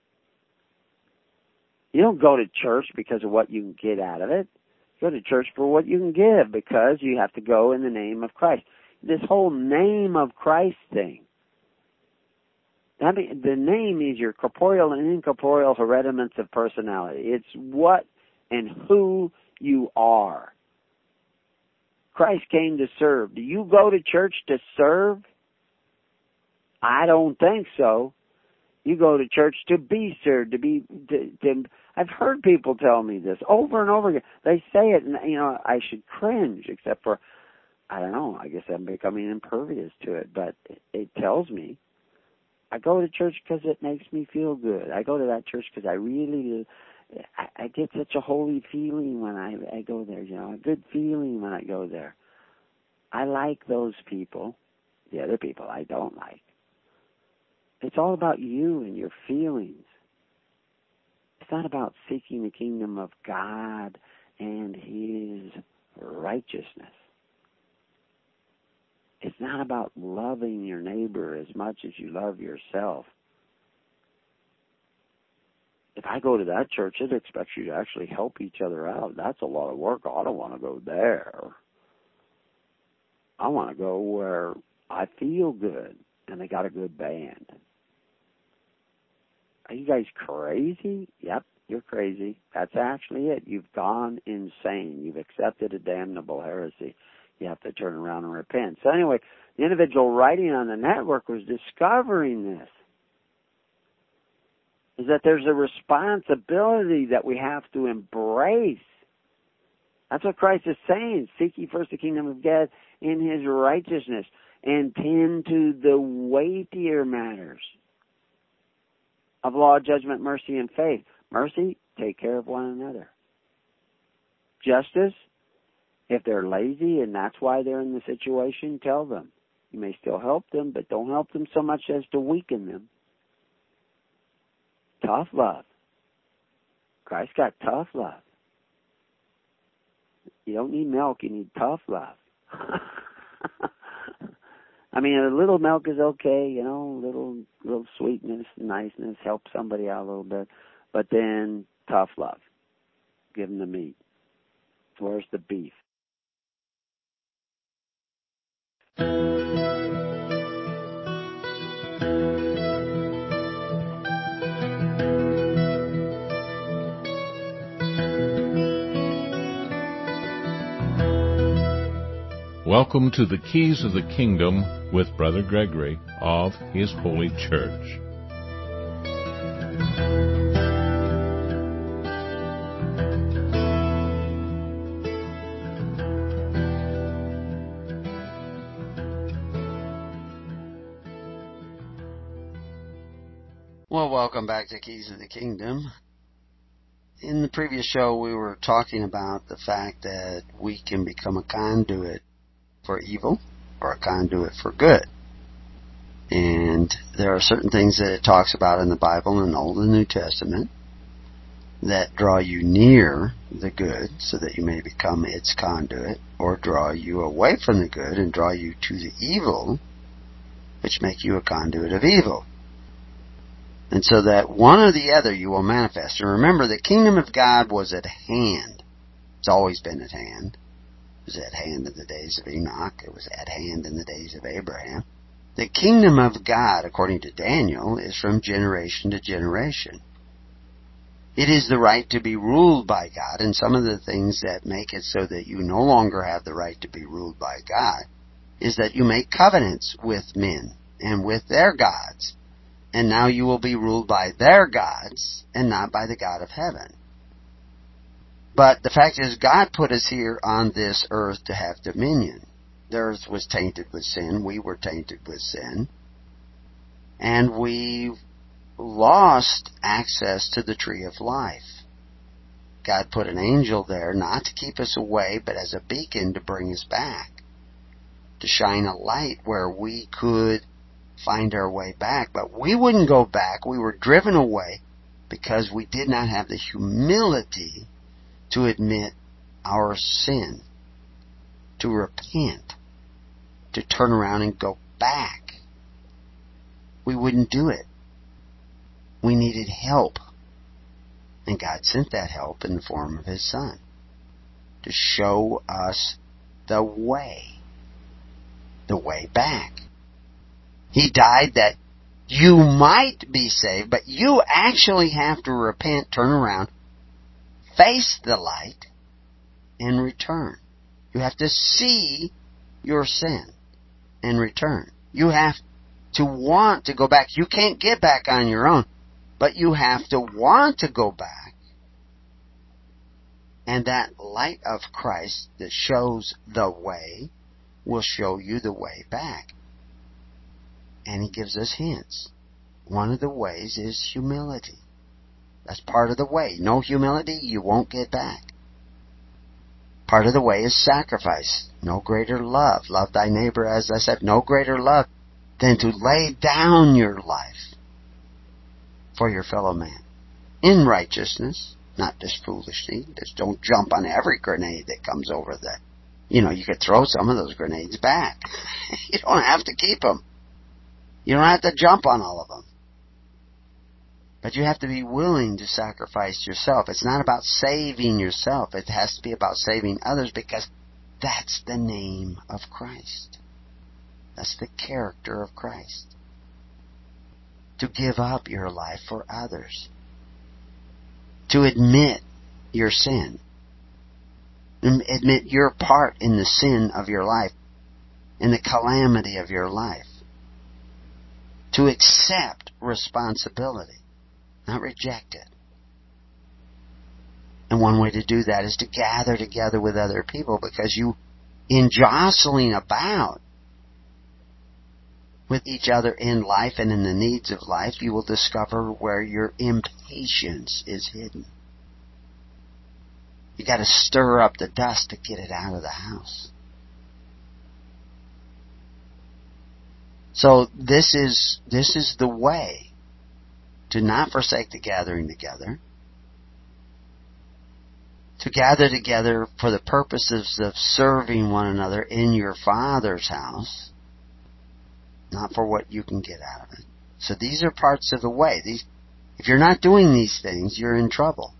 You don't go to church because of what you can get out of it. You go to church for what you can give because you have to go in the name of Christ. This whole name of Christ thing. I mean, the name is your corporeal and incorporeal herediments of personality. It's what and who you are. Christ came to serve. Do you go to church to serve? I don't think so. You go to church to be served, to be. To, to, I've heard people tell me this over and over again. They say it, and you know I should cringe, except for I don't know. I guess I'm becoming impervious to it, but it, it tells me. I go to church because it makes me feel good. I go to that church because I really, I, I get such a holy feeling when I, I go there, you know, a good feeling when I go there. I like those people. The other people I don't like. It's all about you and your feelings. It's not about seeking the kingdom of God and His righteousness. It's not about loving your neighbor as much as you love yourself. If I go to that church, it expects you to actually help each other out. That's a lot of work. I don't want to go there. I want to go where I feel good and they got a good band. Are you guys crazy? Yep, you're crazy. That's actually it. You've gone insane. You've accepted a damnable heresy. You have to turn around and repent. So anyway, the individual writing on the network was discovering this. Is that there's a responsibility that we have to embrace. That's what Christ is saying. Seek ye first the kingdom of God in His righteousness and tend to the weightier matters of law, judgment, mercy, and faith. Mercy, take care of one another. Justice, if they're lazy and that's why they're in the situation, tell them. You may still help them, but don't help them so much as to weaken them. Tough love. Christ got tough love. You don't need milk, you need tough love. I mean, a little milk is okay, you know, a little, little sweetness, niceness, help somebody out a little bit. But then tough love. Give them the meat. Where's the beef? Welcome to the Keys of the Kingdom with Brother Gregory of His Holy Church. Well, welcome back to Keys of the Kingdom. In the previous show, we were talking about the fact that we can become a conduit for evil or a conduit for good. And there are certain things that it talks about in the Bible, in the Old and New Testament, that draw you near the good so that you may become its conduit, or draw you away from the good and draw you to the evil, which make you a conduit of evil. And so that one or the other you will manifest. And remember, the kingdom of God was at hand. It's always been at hand. It was at hand in the days of Enoch. It was at hand in the days of Abraham. The kingdom of God, according to Daniel, is from generation to generation. It is the right to be ruled by God, and some of the things that make it so that you no longer have the right to be ruled by God is that you make covenants with men and with their gods. And now you will be ruled by their gods and not by the God of heaven. But the fact is, God put us here on this earth to have dominion. The earth was tainted with sin. We were tainted with sin. And we lost access to the tree of life. God put an angel there not to keep us away, but as a beacon to bring us back. To shine a light where we could find our way back. But we wouldn't go back. We were driven away because we did not have the humility to admit our sin, to repent, to turn around and go back. We wouldn't do it. We needed help. And God sent that help in the form of His Son to show us the way, the way back. He died that you might be saved, but you actually have to repent, turn around, face the light, and return. You have to see your sin and return. You have to want to go back. You can't get back on your own, but you have to want to go back. And that light of Christ that shows the way will show you the way back. And He gives us hints. One of the ways is humility. That's part of the way. No humility, you won't get back. Part of the way is sacrifice. No greater love. Love thy neighbor, as I said, no greater love than to lay down your life for your fellow man. In righteousness, not just foolishly. Just don't jump on every grenade that comes over the... You know, you could throw some of those grenades back. You don't have to keep them. You don't have to jump on all of them. But you have to be willing to sacrifice yourself. It's not about saving yourself. It has to be about saving others, because that's the name of Christ. That's the character of Christ. To give up your life for others. To admit your sin. Admit your part in the sin of your life. In the calamity of your life. To accept responsibility, not reject it. And one way to do that is to gather together with other people, because you, in jostling about with each other in life and in the needs of life, you will discover where your impatience is hidden. You got to stir up the dust to get it out of the house. So this is this is the way to not forsake the gathering together, to gather together for the purposes of serving one another in your Father's house, not for what you can get out of it. So these are parts of the way. These, if you're not doing these things, you're in trouble.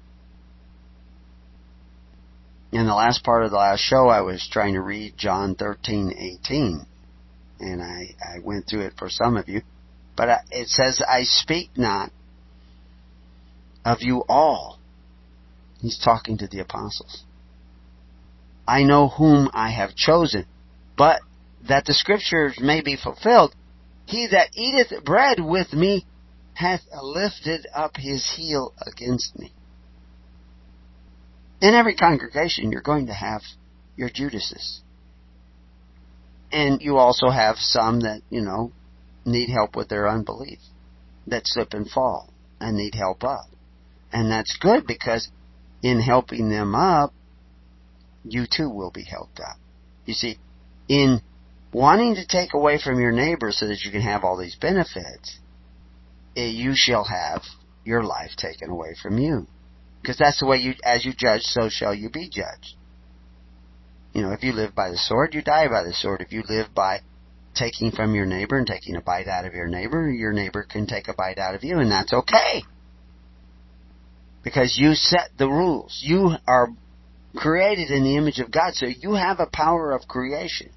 In the last part of the last show, I was trying to read John thirteen eighteen. And I, I went through it for some of you. But it says, I speak not of you all. He's talking to the apostles. I know whom I have chosen, but that the Scriptures may be fulfilled. He that eateth bread with me hath lifted up his heel against me. In every congregation, you're going to have your Judases. And you also have some that, you know, need help with their unbelief. that slip and fall and need help up. And that's good, because in helping them up, you too will be helped up. You see, in wanting to take away from your neighbor so that you can have all these benefits, you shall have your life taken away from you. Because that's the way you, as you judge, so shall you be judged. You know, if you live by the sword, you die by the sword. If you live by taking from your neighbor and taking a bite out of your neighbor, your neighbor can take a bite out of you, and that's okay. Because you set the rules. You are created in the image of God, so you have a power of creation.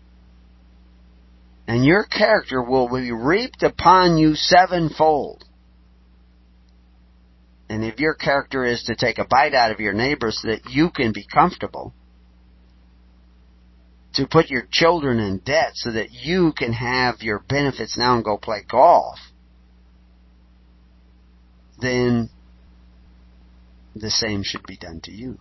And your character will be reaped upon you sevenfold. And if your character is to take a bite out of your neighbor so that you can be comfortable, to put your children in debt so that you can have your benefits now and go play golf, then the same should be done to you.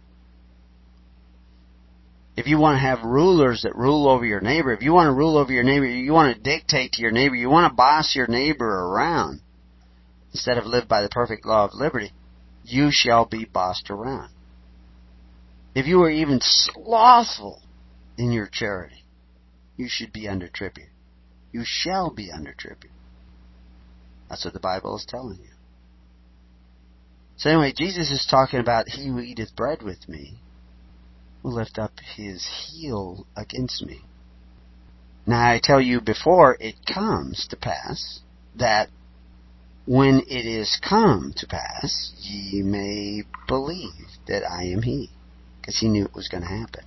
If you want to have rulers that rule over your neighbor, if you want to rule over your neighbor, you want to dictate to your neighbor, you want to boss your neighbor around, instead of live by the perfect law of liberty, you shall be bossed around. If you are even slothful in your charity, you should be under tribute. You shall be under tribute. That's what the Bible is telling you. So anyway, Jesus is talking about, he who eateth bread with me will lift up his heel against me. Now I tell you before it comes to pass, that when it is come to pass, ye may believe that I am he. Because he knew it was going to happen.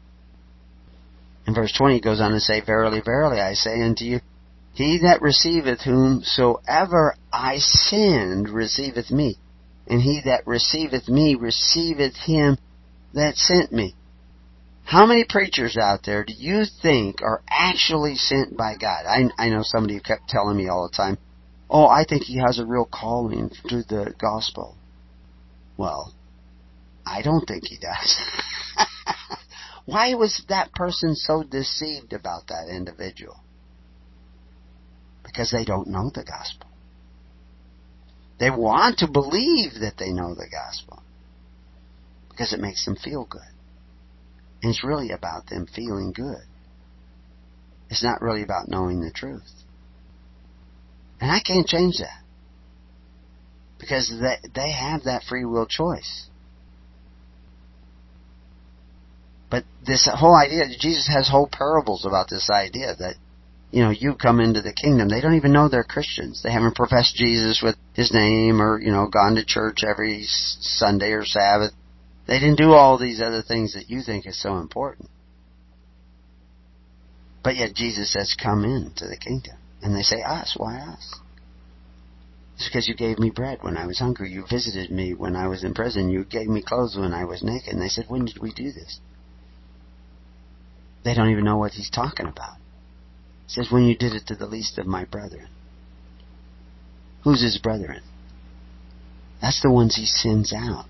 In verse twenty he goes on to say, Verily, verily, I say unto you, he that receiveth whomsoever I send receiveth me, and he that receiveth me receiveth him that sent me. How many preachers out there do you think are actually sent by God? I, I know somebody who kept telling me all the time, oh, I think he has a real calling to the gospel. Well, I don't think he does. Why was that person so deceived about that individual? Because they don't know the gospel. They want to believe that they know the gospel because it makes them feel good. And it's really about them feeling good. It's not really about knowing the truth. And I can't change that. Because they, they have that free will choice. But this whole idea, Jesus has whole parables about this idea that, you know, you come into the kingdom. They don't even know they're Christians. They haven't professed Jesus with his name or, you know, gone to church every Sunday or Sabbath. They didn't do all these other things that you think is so important. But yet Jesus says, come into the kingdom. And they say, us? Why us? It's because you gave me bread when I was hungry. You visited me when I was in prison. You gave me clothes when I was naked. And they said, when did we do this? They don't even know what he's talking about. He says, when you did it to the least of my brethren. Who's his brethren? That's the ones he sends out.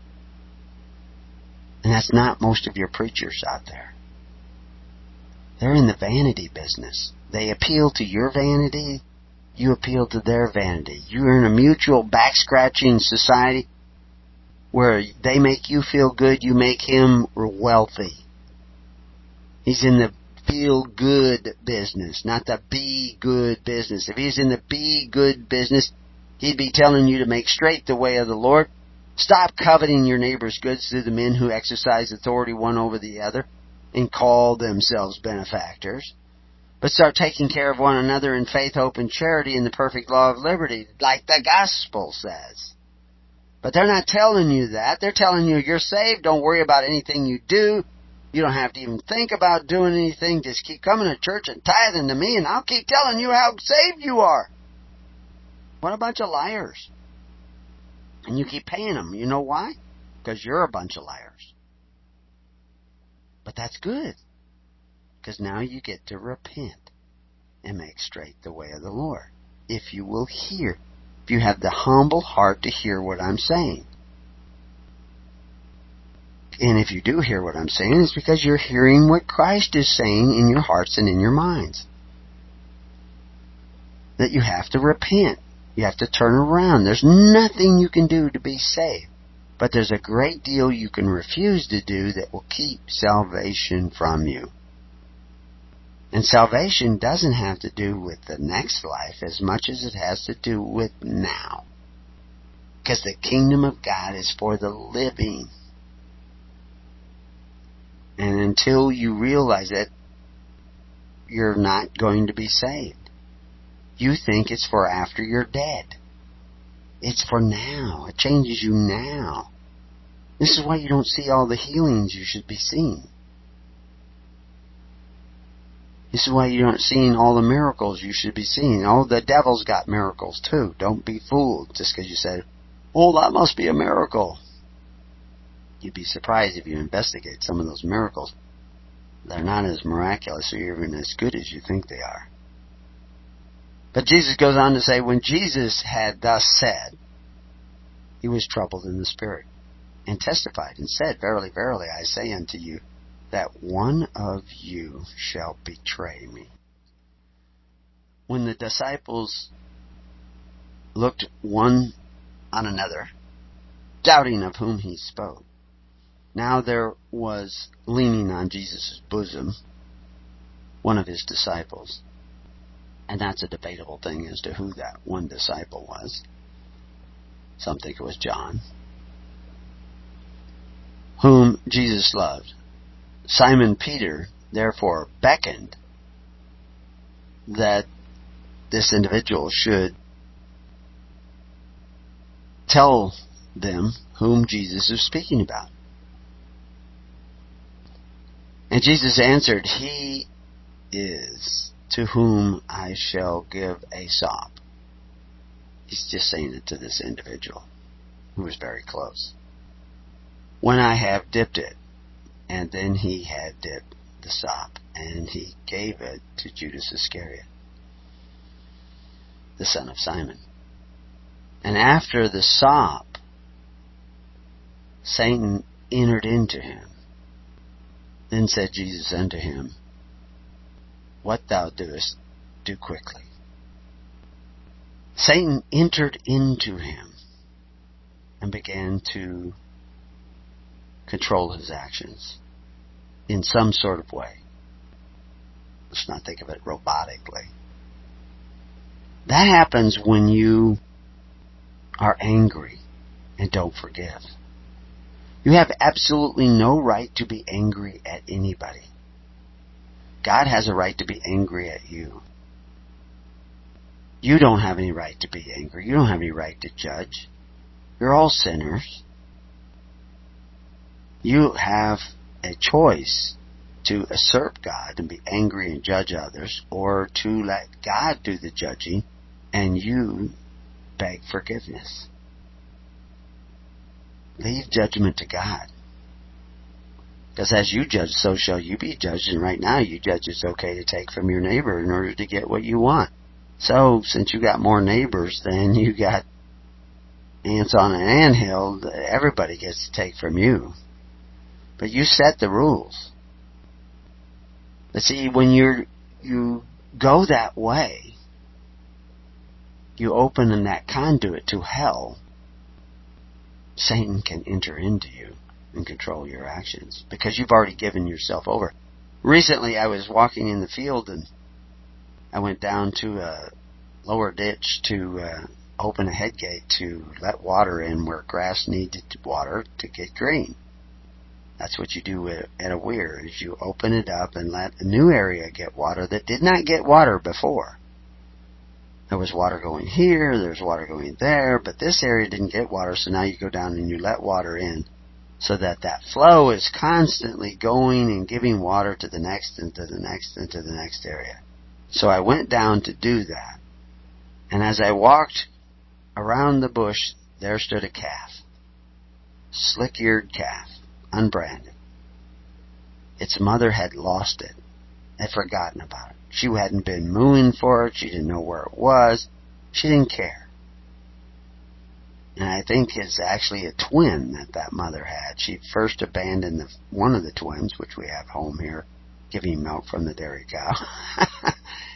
And that's not most of your preachers out there. They're in the vanity business. They appeal to your vanity. You appeal to their vanity. You're in a mutual back-scratching society where they make you feel good, you make him wealthy. He's in the feel-good business, not the be-good business. If he's in the be-good business, he'd be telling you to make straight the way of the Lord. Stop coveting your neighbor's goods through the men who exercise authority one over the other and call themselves benefactors. But start taking care of one another in faith, hope, and charity in the perfect law of liberty, like the gospel says. But they're not telling you that. They're telling you you're saved. Don't worry about anything you do. You don't have to even think about doing anything. Just keep coming to church and tithing to me, and I'll keep telling you how saved you are. What a bunch of liars. And you keep paying them. You know why? Because you're a bunch of liars. But that's good. Because now you get to repent and make straight the way of the Lord. If you will hear. If you have the humble heart to hear what I'm saying. And if you do hear what I'm saying, it's because you're hearing what Christ is saying in your hearts and in your minds. That you have to repent. You have to turn around. There's nothing you can do to be saved. But there's a great deal you can refuse to do that will keep salvation from you. And salvation doesn't have to do with the next life as much as it has to do with now. Because the kingdom of God is for the living. And until you realize it, you're not going to be saved. You think it's for after you're dead. It's for now. It changes you now. This is why you don't see all the healings you should be seeing. This is why you aren't seeing all the miracles you should be seeing. Oh, the devil's got miracles too. Don't be fooled just because you said, oh, that must be a miracle. You'd be surprised if you investigate some of those miracles. They're not as miraculous or even as good as you think they are. But Jesus goes on to say, when Jesus had thus said, he was troubled in the spirit, and testified, and said, verily, verily, I say unto you, that one of you shall betray me. When the disciples looked one on another, doubting of whom he spoke, now there was leaning on Jesus' bosom one of his disciples. And that's a debatable thing as to who that one disciple was. Some think it was John, whom Jesus loved. Simon Peter therefore beckoned that this individual should tell them whom Jesus is speaking about. And Jesus answered, he is to whom I shall give a sop. He's just saying it to this individual who was very close. When I have dipped it. And then he had dipped the sop, and he gave it to Judas Iscariot, the son of Simon. And after the sop, Satan entered into him. Then said Jesus unto him, what thou doest, do quickly. Satan entered into him and began to control his actions in some sort of way. Let's not think of it robotically. That happens when you are angry and don't forgive. You have absolutely no right to be angry at anybody. God has a right to be angry at you. You don't have any right to be angry. You don't have any right to judge. You're all sinners. You have a choice to usurp God and be angry and judge others, or to let God do the judging and you beg forgiveness. Leave judgment to God. Because as you judge, so shall you be judged. And right now you judge it's okay to take from your neighbor in order to get what you want. So, since you got more neighbors than you got ants on an anthill, everybody gets to take from you. But you set the rules. But see, when you're, you go that way, you open that conduit to hell. Satan can enter into you and control your actions because you've already given yourself over. Recently, I was walking in the field and I went down to a lower ditch to uh, open a head gate to let water in where grass needed water to get green. That's what you do at a weir, is you open it up and let a new area get water that did not get water before. There was water going here, there's water going there, but this area didn't get water, so now you go down and you let water in so that that flow is constantly going and giving water to the next and to the next and to the next area. So I went down to do that. And as I walked around the bush, there stood a calf. Slick-eared calf, unbranded. Its mother had lost it, had forgotten about it. She hadn't been mooing for it. She didn't know where it was. She didn't care. And I think it's actually a twin that that mother had. She first abandoned the, one of the twins, which we have home here, giving milk from the dairy cow.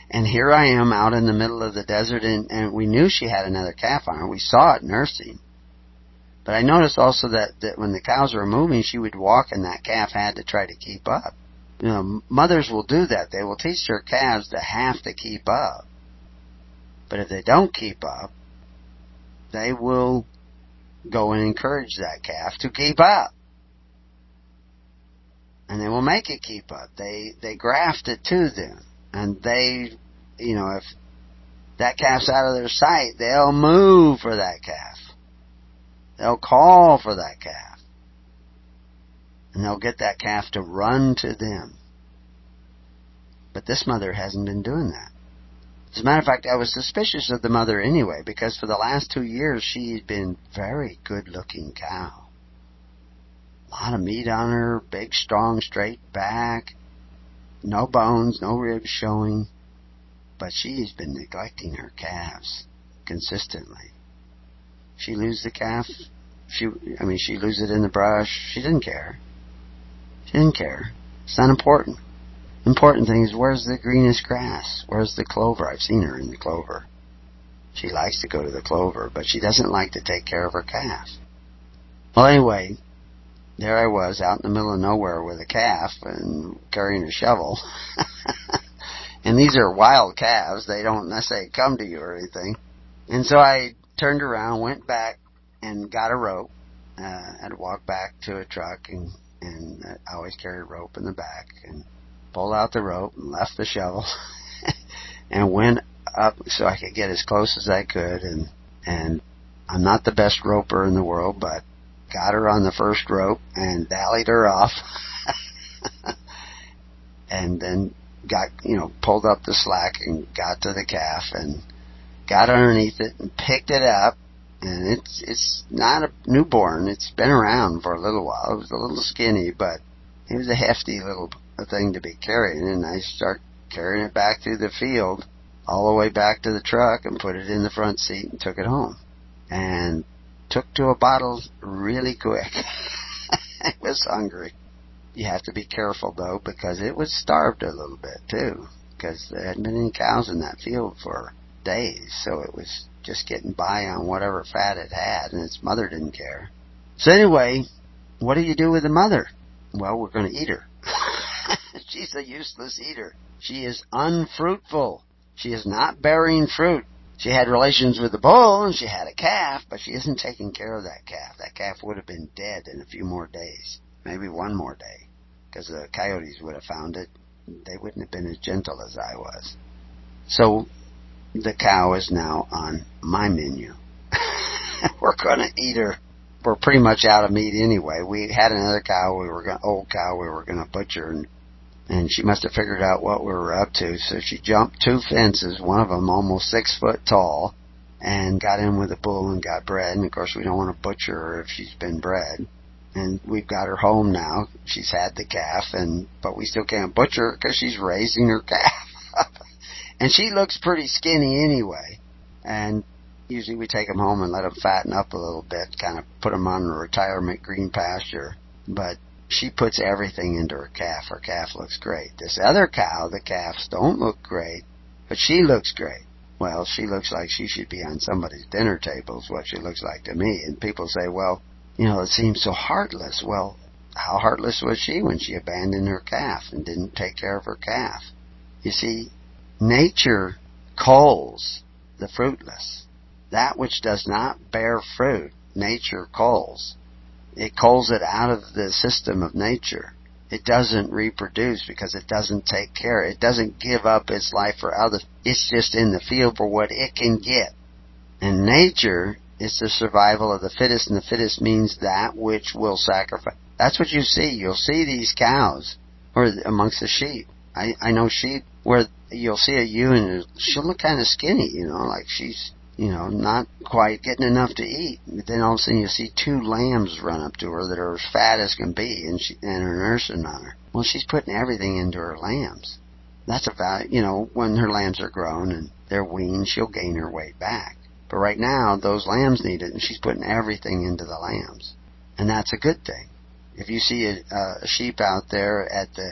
And here I am out in the middle of the desert, and, and we knew she had another calf on her. We saw it nursing. But I noticed also that, that when the cows were moving, she would walk, and that calf had to try to keep up. You know, mothers will do that. They will teach their calves to have to keep up. But if they don't keep up, they will go and encourage that calf to keep up. And they will make it keep up. They they graft it to them. And they, you know, if that calf's out of their sight, they'll move for that calf. They'll call for that calf. And they'll get that calf to run to them. But this mother hasn't been doing that. As a matter of fact, I was suspicious of the mother anyway, because for the last two years she had been a very good-looking cow. A lot of meat on her, big, strong, straight back, no bones, no ribs showing. But she's been neglecting her calves consistently. She lose the calf, she, I mean, she lose it in the brush. She didn't care. She didn't care. It's not important. Important thing is, where's the greenest grass? Where's the clover? I've seen her in the clover. She likes to go to the clover, but she doesn't like to take care of her calf. Well, anyway, there I was out in the middle of nowhere with a calf and carrying a shovel. And these are wild calves. They don't necessarily come to you or anything. And so I turned around, went back, and got a rope. Uh, I had to walk back to a truck, and, and I always carry a rope in the back, and pulled out the rope and left the shovel and went up so I could get as close as I could. And, and I'm not the best roper in the world, but got her on the first rope and dallied her off. And then got, you know, pulled up the slack and got to the calf and got underneath it and picked it up. And it's it's not a newborn. It's been around for a little while. It was a little skinny, but it was a hefty little thing to be carrying. And I start carrying it back through the field all the way back to the truck and put it in the front seat and took it home. And took to a bottle really quick. It was hungry. You have to be careful, though, because it was starved a little bit, too, because there hadn't been any cows in that field for days, so it was just getting by on whatever fat it had, and its mother didn't care. So anyway, what do you do with the mother? Well, we're going to eat her. She's a useless eater. She is unfruitful. She is not bearing fruit. She had relations with the bull, and she had a calf, but she isn't taking care of that calf. That calf would have been dead in a few more days, maybe one more day, because the coyotes would have found it. They wouldn't have been as gentle as I was. So the cow is now on my menu. We're going to eat her. We're pretty much out of meat anyway. We had another cow, we were going, old cow, we were going to butcher, and And she must have figured out what we were up to. So she jumped two fences, one of them almost six foot tall, and got in with the bull and got bred. And, of course, we don't want to butcher her if she's been bred. And we've got her home now. She's had the calf, and but we still can't butcher her because she's raising her calf. And she looks pretty skinny anyway. And usually we take them home and let them fatten up a little bit, kind of put them on a retirement green pasture. But she puts everything into her calf. Her calf looks great. This other cow, the calves don't look great, but she looks great. Well, she looks like she should be on somebody's dinner table is what she looks like to me. And people say, well, you know, it seems so heartless. Well, how heartless was she when she abandoned her calf and didn't take care of her calf? You see, nature culls the fruitless. That which does not bear fruit, nature culls. It culls it out of the system of nature. It doesn't reproduce because it doesn't take care. It doesn't give up its life for others. It's just in the field for what it can get. And nature is the survival of the fittest, and the fittest means that which will sacrifice. That's what you see. You'll see these cows, or amongst the sheep. I, I know sheep where you'll see a ewe and she'll look kind of skinny, you know, like she's, you know, not quite getting enough to eat. But then all of a sudden you see two lambs run up to her that are as fat as can be, and she and are nursing on her. Well, she's putting everything into her lambs. That's about, you know, when her lambs are grown and they're weaned, she'll gain her weight back. But right now, those lambs need it, and she's putting everything into the lambs. And that's a good thing. If you see a, a sheep out there at the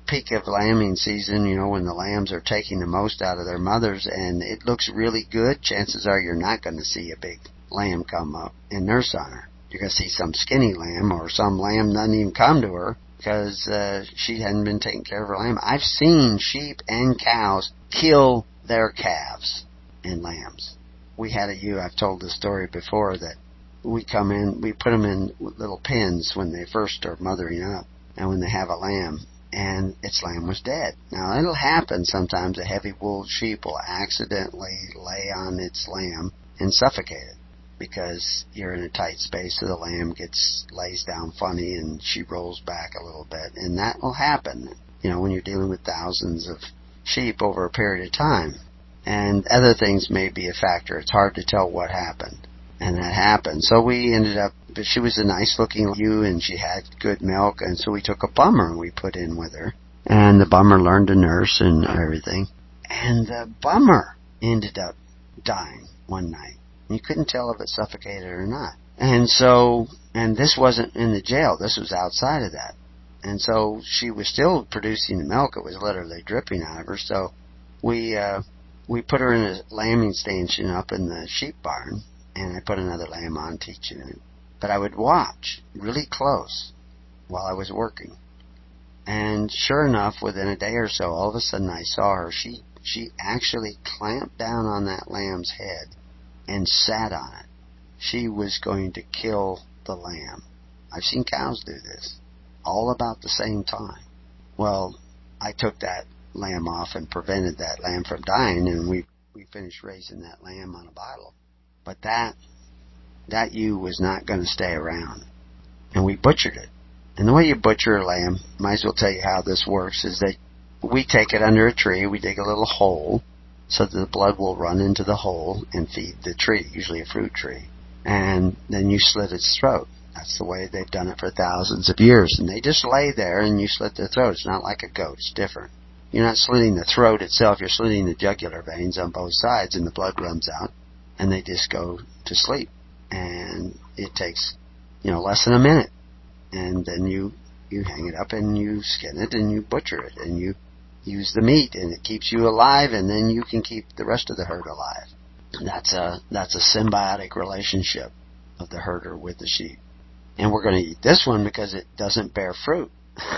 peak of lambing season, you know, when the lambs are taking the most out of their mothers and it looks really good, chances are you're not going to see a big lamb come up and nurse on her. You're going to see some skinny lamb, or some lamb doesn't even come to her because uh, she hadn't been taking care of her lamb. I've seen sheep and cows kill their calves and lambs. We had a ewe, I've told this story before, that we come in, we put them in little pens when they first are mothering up and when they have a lamb, and its lamb was dead. Now, it'll happen sometimes. A heavy wool sheep will accidentally lay on its lamb and suffocate it because you're in a tight space, so the lamb gets lays down funny and she rolls back a little bit, and that will happen, you know, when you're dealing with thousands of sheep over a period of time. And other things may be a factor. It's hard to tell what happened. And that happened. So we ended up, but she was a nice looking ewe and she had good milk, and so we took a bummer and we put in with her. And the bummer learned to nurse and everything. And the bummer ended up dying one night. You couldn't tell if it suffocated or not. And so, and this wasn't in the jail, this was outside of that. And so she was still producing the milk, it was literally dripping out of her. So we, uh, we put her in a lambing station up in the sheep barn, and I put another lamb on teaching it. But I would watch really close while I was working. And sure enough, within a day or so, all of a sudden I saw her. She, she actually clamped down on that lamb's head and sat on it. She was going to kill the lamb. I've seen cows do this, all about the same time. Well, I took that lamb off and prevented that lamb from dying, and we we finished raising that lamb on a bottle. But that that ewe was not going to stay around, and we butchered it. And the way you butcher a lamb, might as well tell you how this works, is that we take it under a tree, we dig a little hole so that the blood will run into the hole and feed the tree, usually a fruit tree, and then you slit its throat. That's the way they've done it for thousands of years, and they just lay there and you slit their throat. It's not like a goat, it's different. You're not slitting the throat itself, you're slitting the jugular veins on both sides, and the blood runs out, and they just go to sleep. And it takes, you know, less than a minute. And then you, you hang it up and you skin it and you butcher it and you use the meat, and it keeps you alive, and then you can keep the rest of the herd alive. That's a, that's a symbiotic relationship of the herder with the sheep. And we're going to eat this one because it doesn't bear fruit.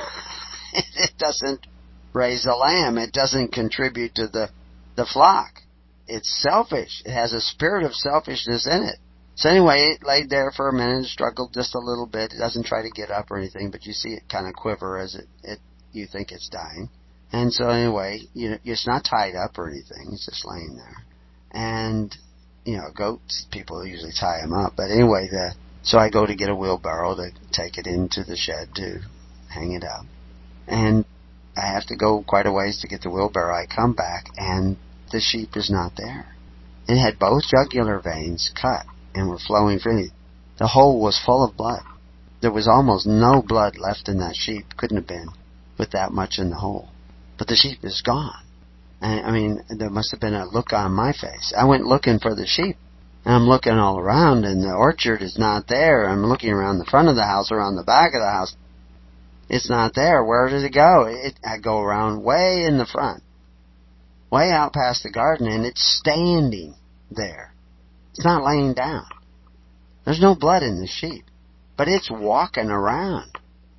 It doesn't raise a lamb. It doesn't contribute to the, the flock. It's selfish. It has a spirit of selfishness in it. So anyway, it laid there for a minute and struggled just a little bit. It doesn't try to get up or anything, but you see it kind of quiver as it, it you think it's dying. And so anyway, you know, it's not tied up or anything. It's just laying there. And, you know, goats, people usually tie them up. But anyway, the so I go to get a wheelbarrow to take it into the shed to hang it up. And I have to go quite a ways to get the wheelbarrow. I come back, and the sheep is not there. It had both jugular veins cut and were flowing freely. The hole was full of blood. There was almost no blood left in that sheep. Couldn't have been with that much in the hole. But the sheep is gone. And, I mean, there must have been a look on my face. I went looking for the sheep. And I'm looking all around, and the orchard is not there. I'm looking around the front of the house, around the back of the house. It's not there. Where did it go? It, I go around way in the front, way out past the garden, and it's standing there. It's not laying down. There's no blood in the sheep, but it's walking around.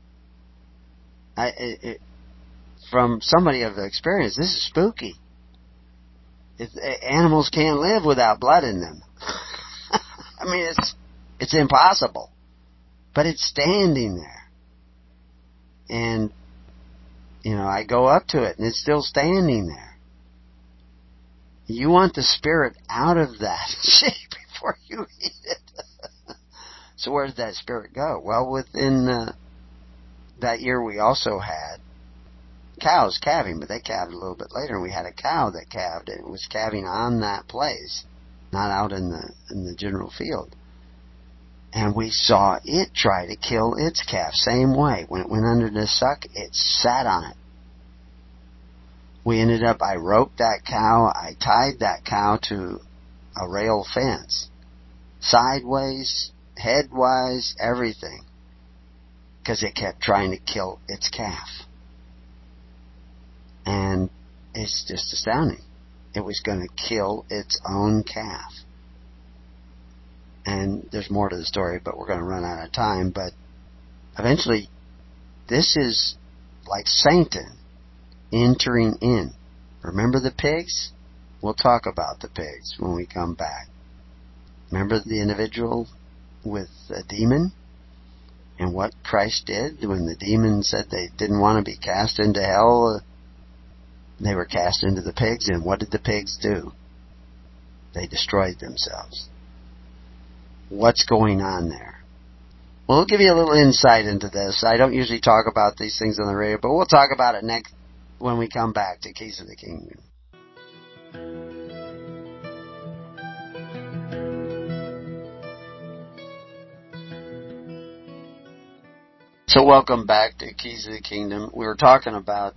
I, it, it, from somebody of experience, this is spooky. It, animals can't live without blood in them. I mean, it's it's impossible. But it's standing there. And, you know, I go up to it, and it's still standing there. You want the spirit out of that sheep before you eat it. So where did that spirit go? Well, within uh, that year we also had cows calving, but they calved a little bit later, and we had a cow that calved, and it was calving on that place, not out in the in the general field. And we saw it try to kill its calf, same way. When it went under the suck, it sat on it. We ended up, I roped that cow, I tied that cow to a rail fence, sideways, headwise, everything, because it kept trying to kill its calf. And it's just astounding. It was going to kill its own calf. And there's more to the story, but we're going to run out of time. But eventually, this is like Satan entering in. Remember the pigs? We'll talk about the pigs when we come back. Remember the individual with a demon? And what Christ did when the demon said they didn't want to be cast into hell? They were cast into the pigs, and what did the pigs do? They destroyed themselves. What's going on there? Well, we'll give you a little insight into this. I don't usually talk about these things on the radio, but we'll talk about it next when we come back to Keys of the Kingdom. So welcome back to Keys of the Kingdom. We were talking about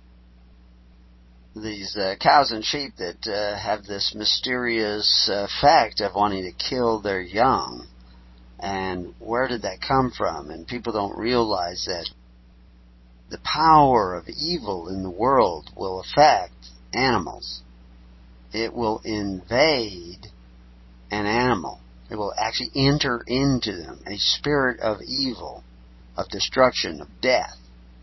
these uh, cows and sheep that uh, have this mysterious uh, fact of wanting to kill their young. And where did that come from? And people don't realize that the power of evil in the world will affect animals. It will invade an animal. It will actually enter into them, a spirit of evil, of destruction, of death.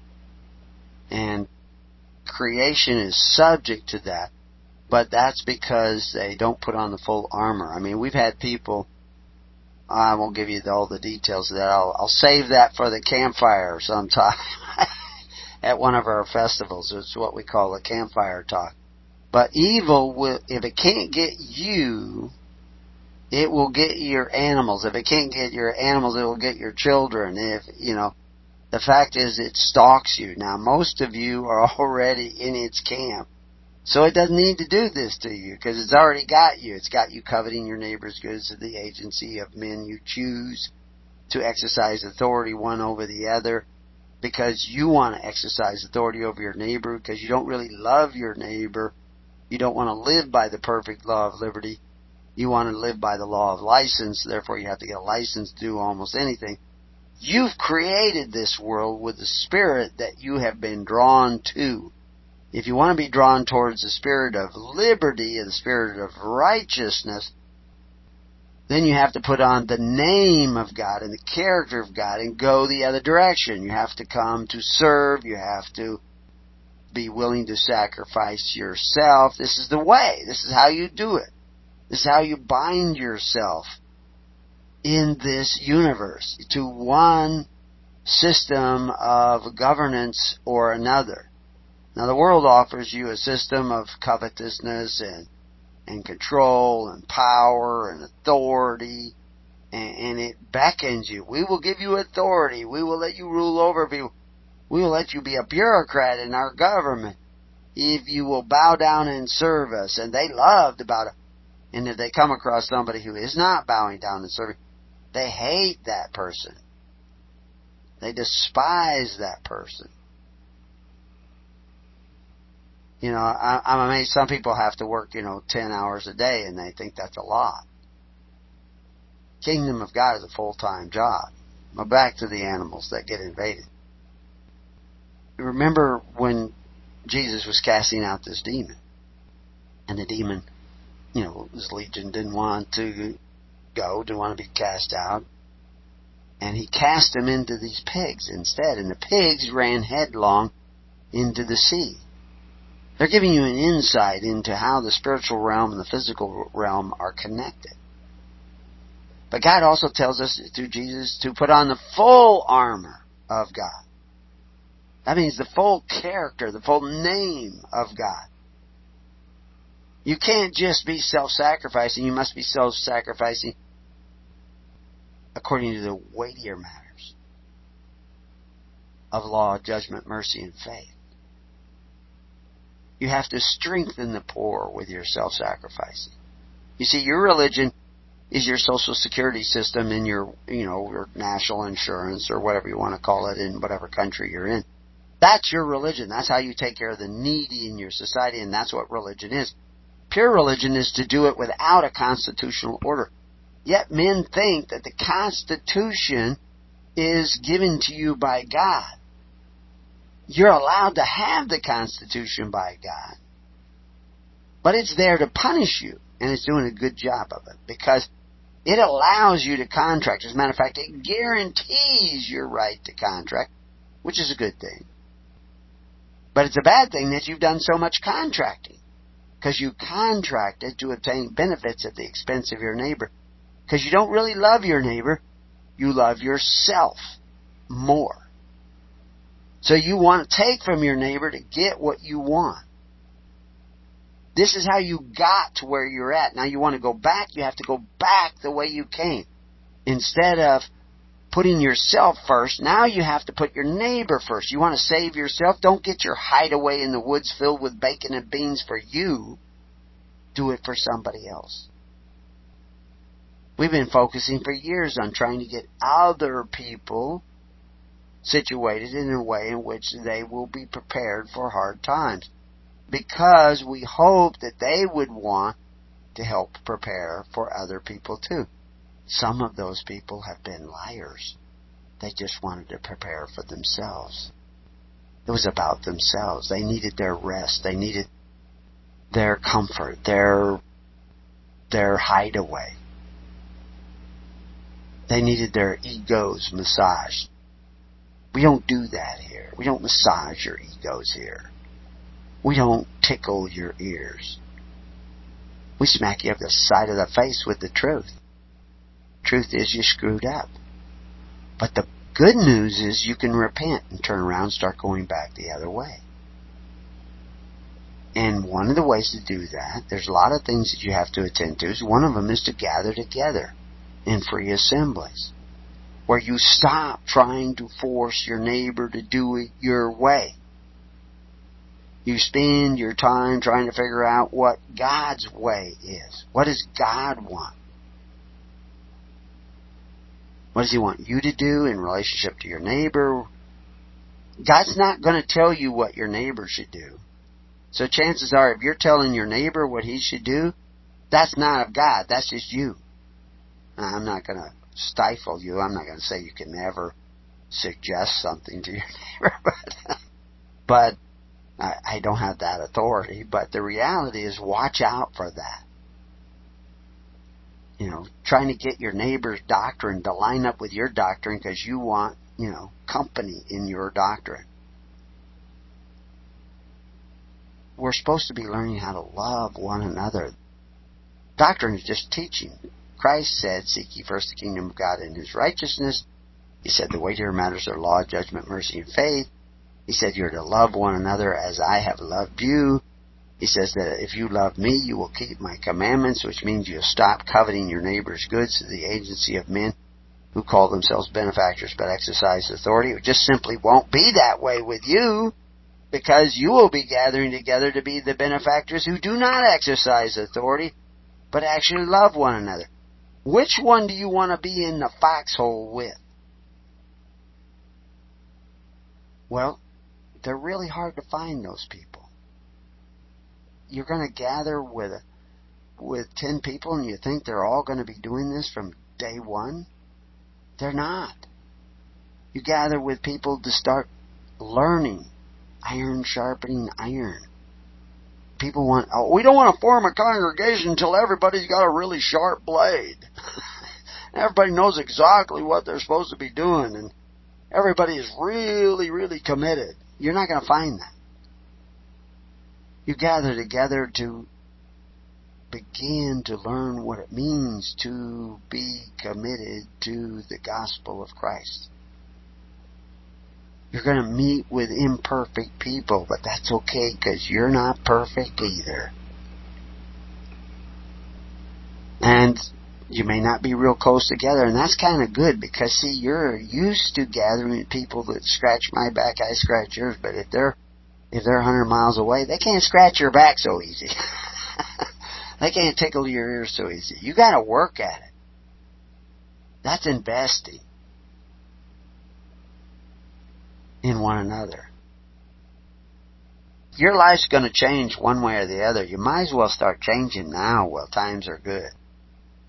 And creation is subject to that, but that's because they don't put on the full armor. I mean, we've had people, I won't give you all the details of that, I'll, I'll save that for the campfire sometime at one of our festivals. It's what we call a campfire talk. But evil, will, if it can't get you, it will get your animals. If it can't get your animals, it will get your children. If, you know, the fact is it stalks you. Now, most of you are already in its camp. So it doesn't need to do this to you because it's already got you. It's got you coveting your neighbor's goods to the agency of men you choose to exercise authority one over the other because you want to exercise authority over your neighbor because you don't really love your neighbor. You don't want to live by the perfect law of liberty. You want to live by the law of license. Therefore, you have to get a license to do almost anything. You've created this world with the spirit that you have been drawn to. If you want to be drawn towards the spirit of liberty and the spirit of righteousness, then you have to put on the name of God and the character of God and go the other direction. You have to come to serve. You have to be willing to sacrifice yourself. This is the way. This is how you do it. This is how you bind yourself in this universe to one system of governance or another. Now, the world offers you a system of covetousness and, and control and power and authority, and, and it beckons you. We will give you authority. We will let you rule over people. We will let you be a bureaucrat in our government if you will bow down and serve us. And they love to bow down. And if they come across somebody who is not bowing down and serving, they hate that person. They despise that person. You know, I, I'm amazed some people have to work, you know, ten hours a day and they think that's a lot. Kingdom of God is a full-time job. But back to the animals that get invaded. Remember when Jesus was casting out this demon? And the demon, you know, his legion didn't want to go, didn't want to be cast out. And he cast them into these pigs instead. And the pigs ran headlong into the sea. They're giving you an insight into how the spiritual realm and the physical realm are connected. But God also tells us through Jesus to put on the full armor of God. That means the full character, the full name of God. You can't just be self-sacrificing. You must be self-sacrificing according to the weightier matters of law, judgment, mercy, and faith. You have to strengthen the poor with your self-sacrificing. You see, your religion is your social security system in your, you know, your national insurance or whatever you want to call it in whatever country you're in. That's your religion. That's how you take care of the needy in your society, and that's what religion is. Pure religion is to do it without a constitutional order. Yet men think that the Constitution is given to you by God. You're allowed to have the Constitution by God. But it's there to punish you. And it's doing a good job of it. Because it allows you to contract. As a matter of fact, it guarantees your right to contract, which is a good thing. But it's a bad thing that you've done so much contracting. Because you contracted to obtain benefits at the expense of your neighbor. Because you don't really love your neighbor. You love yourself more. So you want to take from your neighbor to get what you want. This is how you got to where you're at. Now you want to go back, you have to go back the way you came. Instead of putting yourself first, now you have to put your neighbor first. You want to save yourself? Don't get your hideaway in the woods filled with bacon and beans for you. Do it for somebody else. We've been focusing for years on trying to get other people situated in a way in which they will be prepared for hard times. Because we hope that they would want to help prepare for other people too. Some of those people have been liars. They just wanted to prepare for themselves. It was about themselves. They needed their rest. They needed their comfort, their, their hideaway. They needed their egos massaged. We don't do that here. We don't massage your egos here. We don't tickle your ears. We smack you up the side of the face with the truth. Truth is you screwed up. But the good news is you can repent and turn around and start going back the other way. And one of the ways to do that, there's a lot of things that you have to attend to. One of them is to gather together in free assemblies, where you stop trying to force your neighbor to do it your way. You spend your time trying to figure out what God's way is. What does God want? What does He want you to do in relationship to your neighbor? God's not going to tell you what your neighbor should do. So chances are, if you're telling your neighbor what he should do, that's not of God. That's just you. Now, I'm not going to stifle you. I'm not going to say you can never suggest something to your neighbor. But, but I, I don't have that authority. But the reality is, watch out for that. You know, trying to get your neighbor's doctrine to line up with your doctrine because you want, you know, company in your doctrine. We're supposed to be learning how to love one another. Doctrine is just teaching. Christ said, seek ye first the kingdom of God and His righteousness. He said the weightier matters are law, judgment, mercy, and faith. He said you're to love one another as I have loved you. He says that if you love me, you will keep my commandments, which means you'll stop coveting your neighbor's goods through the agency of men who call themselves benefactors but exercise authority. It just simply won't be that way with you, because you will be gathering together to be the benefactors who do not exercise authority but actually love one another. Which one do you want to be in the foxhole with? Well, they're really hard to find, those people. You're going to gather with a, with ten people and you think they're all going to be doing this from day one? They're not. You gather with people to start learning. Iron sharpening iron. People want, oh, we don't want to form a congregation until everybody's got a really sharp blade. Everybody knows exactly what they're supposed to be doing, and everybody is really, really committed. You're not going to find that. You gather together to begin to learn what it means to be committed to the gospel of Christ. You're going to meet with imperfect people, but that's okay because you're not perfect either. And you may not be real close together, and that's kind of good because, see, you're used to gathering with people that scratch my back, I scratch yours, but if they're if they're a hundred miles away, they can't scratch your back so easy. They can't tickle your ears so easy. You got to work at it. That's investing in one another. Your life's going to change one way or the other. You might as well start changing now while times are good.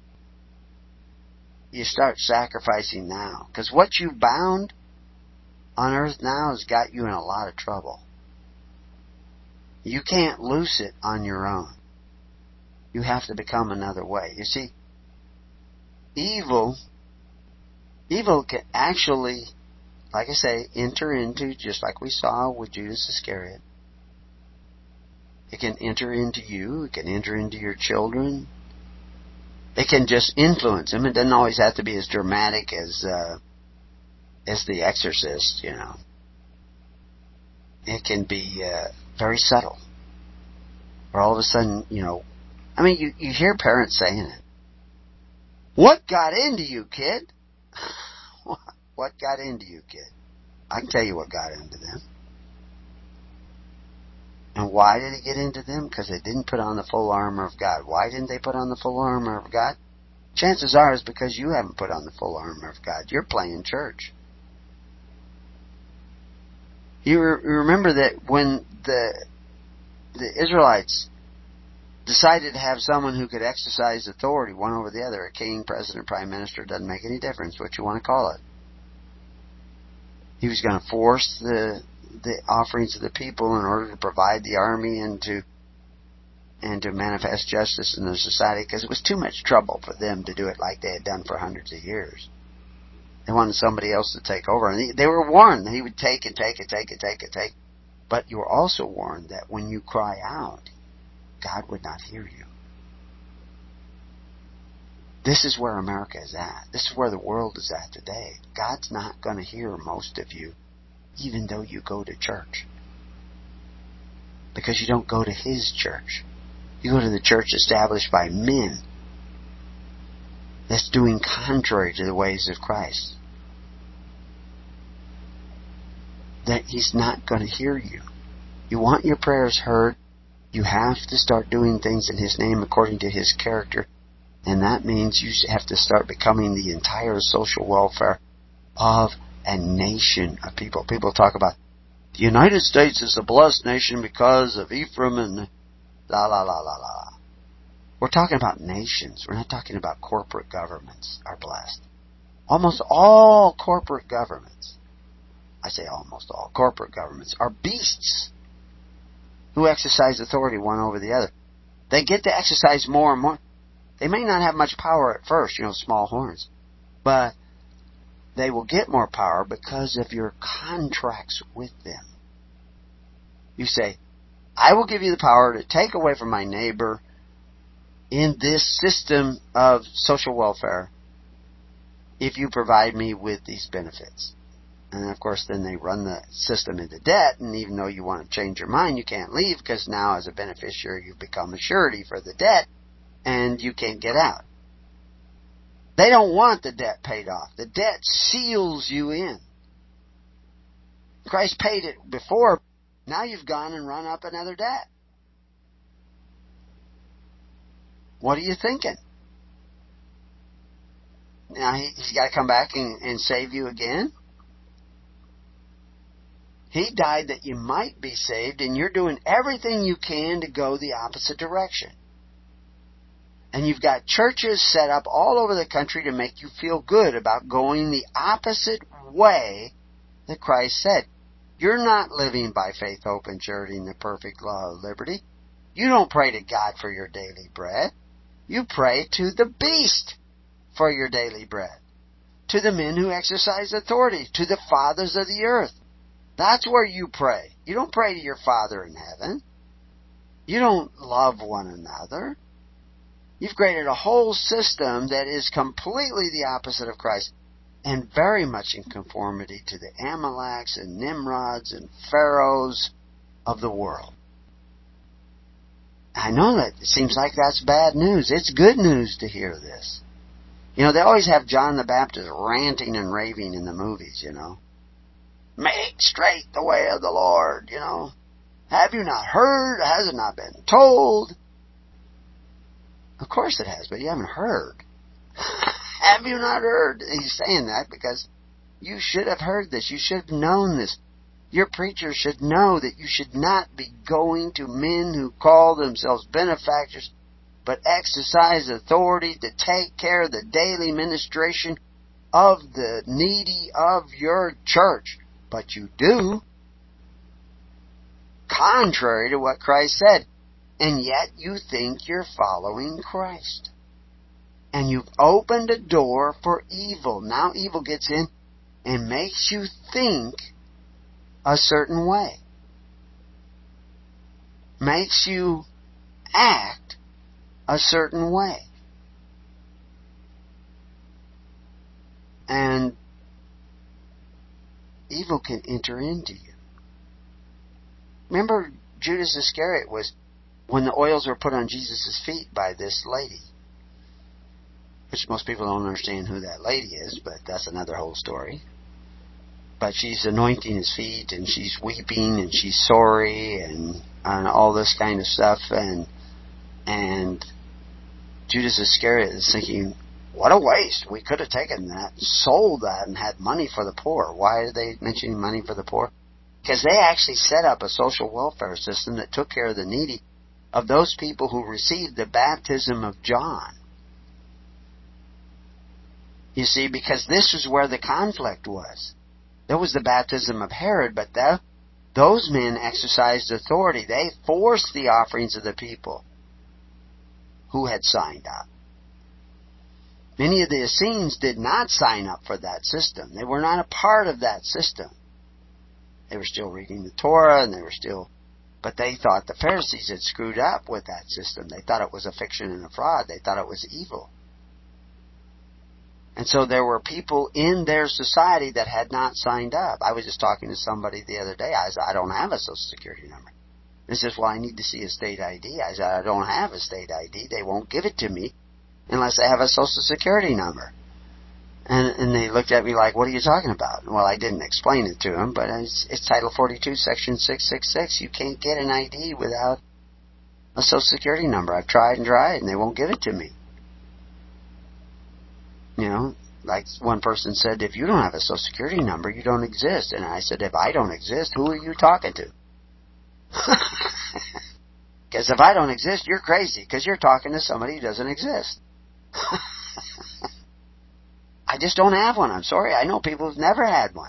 You start sacrificing now. Because what you bound on earth now has got you in a lot of trouble. You can't loose it on your own. You have to become another way. You see, evil, evil can actually, like I say, enter into, just like we saw with Judas Iscariot. It can enter into you. It can enter into your children. It can just influence them. It doesn't always have to be as dramatic as uh, as The Exorcist, you know. It can be uh, very subtle. Or all of a sudden, you know, I mean, you, you hear parents saying it. What got into you, kid? What got into you, kid? I can tell you what got into them. And why did it get into them? Because they didn't put on the full armor of God. Why didn't they put on the full armor of God? Chances are it's because you haven't put on the full armor of God. You're playing church. You re- remember that when the the Israelites decided to have someone who could exercise authority, one over the other, a king, president, prime minister, doesn't make any difference what you want to call it. He was going to force the the offerings of the people in order to provide the army and to and to manifest justice in their society, because it was too much trouble for them to do it like they had done for hundreds of years. They wanted somebody else to take over. And they were warned that he would take and take and take and take and take. But you were also warned that when you cry out, God would not hear you. This is where America is at. This is where the world is at today. God's not going to hear most of you, even though you go to church. Because you don't go to His church. You go to the church established by men that's doing contrary to the ways of Christ. That He's not going to hear you. You want your prayers heard, you have to start doing things in His name according to His character. And that means you have to start becoming the entire social welfare of a nation of people. People talk about the United States is a blessed nation because of Ephraim and la la la la la. We're talking about nations. We're not talking about corporate governments are blessed. Almost all corporate governments, I say almost all corporate governments, are beasts who exercise authority one over the other. They get to exercise more and more. They may not have much power at first, you know, small horns, but they will get more power because of your contracts with them. You say, I will give you the power to take away from my neighbor in this system of social welfare if you provide me with these benefits. And of course then they run the system into debt, and even though you want to change your mind, you can't leave because now as a beneficiary you've become a surety for the debt and you can't get out. They don't want the debt paid off. The debt seals you in. Christ paid it before. Now you've gone and run up another debt. What are you thinking? Now he, he's got to come back and, and save you again? He died that you might be saved, and you're doing everything you can to go the opposite direction. And you've got churches set up all over the country to make you feel good about going the opposite way that Christ said. You're not living by faith, hope, and charity in the perfect law of liberty. You don't pray to God for your daily bread. You pray to the beast for your daily bread. To the men who exercise authority. To the fathers of the earth. That's where you pray. You don't pray to your Father in heaven. You don't love one another. You've created a whole system that is completely the opposite of Christ and very much in conformity to the Amaleks and Nimrods and Pharaohs of the world. I know that it seems like that's bad news. It's good news to hear this. You know, they always have John the Baptist ranting and raving in the movies, you know. Make straight the way of the Lord, you know. Have you not heard? Has it not been told? Of course it has, but you haven't heard. Have you not heard? He's saying that because you should have heard this. You should have known this. Your preacher should know that you should not be going to men who call themselves benefactors, but exercise authority to take care of the daily ministration of the needy of your church. but you do, contrary to what Christ said. And yet you think you're following Christ. And you've opened a door for evil. Now evil gets in and makes you think a certain way. Makes you act a certain way. And evil can enter into you. Remember, Judas Iscariot was when the oils were put on Jesus' feet by this lady. Which most people don't understand who that lady is, but that's another whole story. But she's anointing his feet, and she's weeping, and she's sorry, and, and all this kind of stuff. And and Judas Iscariot is thinking, what a waste. We could have taken that, sold that, and had money for the poor. Why are they mentioning money for the poor? Because they actually set up a social welfare system that took care of the needy, of those people who received the baptism of John. You see, because this was where the conflict was. There was the baptism of Herod, but the, those men exercised authority. They forced the offerings of the people who had signed up. Many of the Essenes did not sign up for that system. They were not a part of that system. They were still reading the Torah, and they were still... But they thought the Pharisees had screwed up with that system. They thought it was a fiction and a fraud. They thought it was evil. And so there were people in their society that had not signed up. I was just talking to somebody the other day. I said, I don't have a Social Security number. They says, well, I need to see a state I D. I said, I don't have a state I D. They won't give it to me unless I have a Social Security number. And, and they looked at me like, what are you talking about? Well, I didn't explain it to them, but it's, it's Title forty-two, Section six six six. You can't get an I D without a Social Security number. I've tried and tried, and they won't give it to me. You know, like one person said, if you don't have a Social Security number, you don't exist. And I said, if I don't exist, who are you talking to? Because if I don't exist, you're crazy, because you're talking to somebody who doesn't exist. I just don't have one. I'm sorry. I know people who've never had one.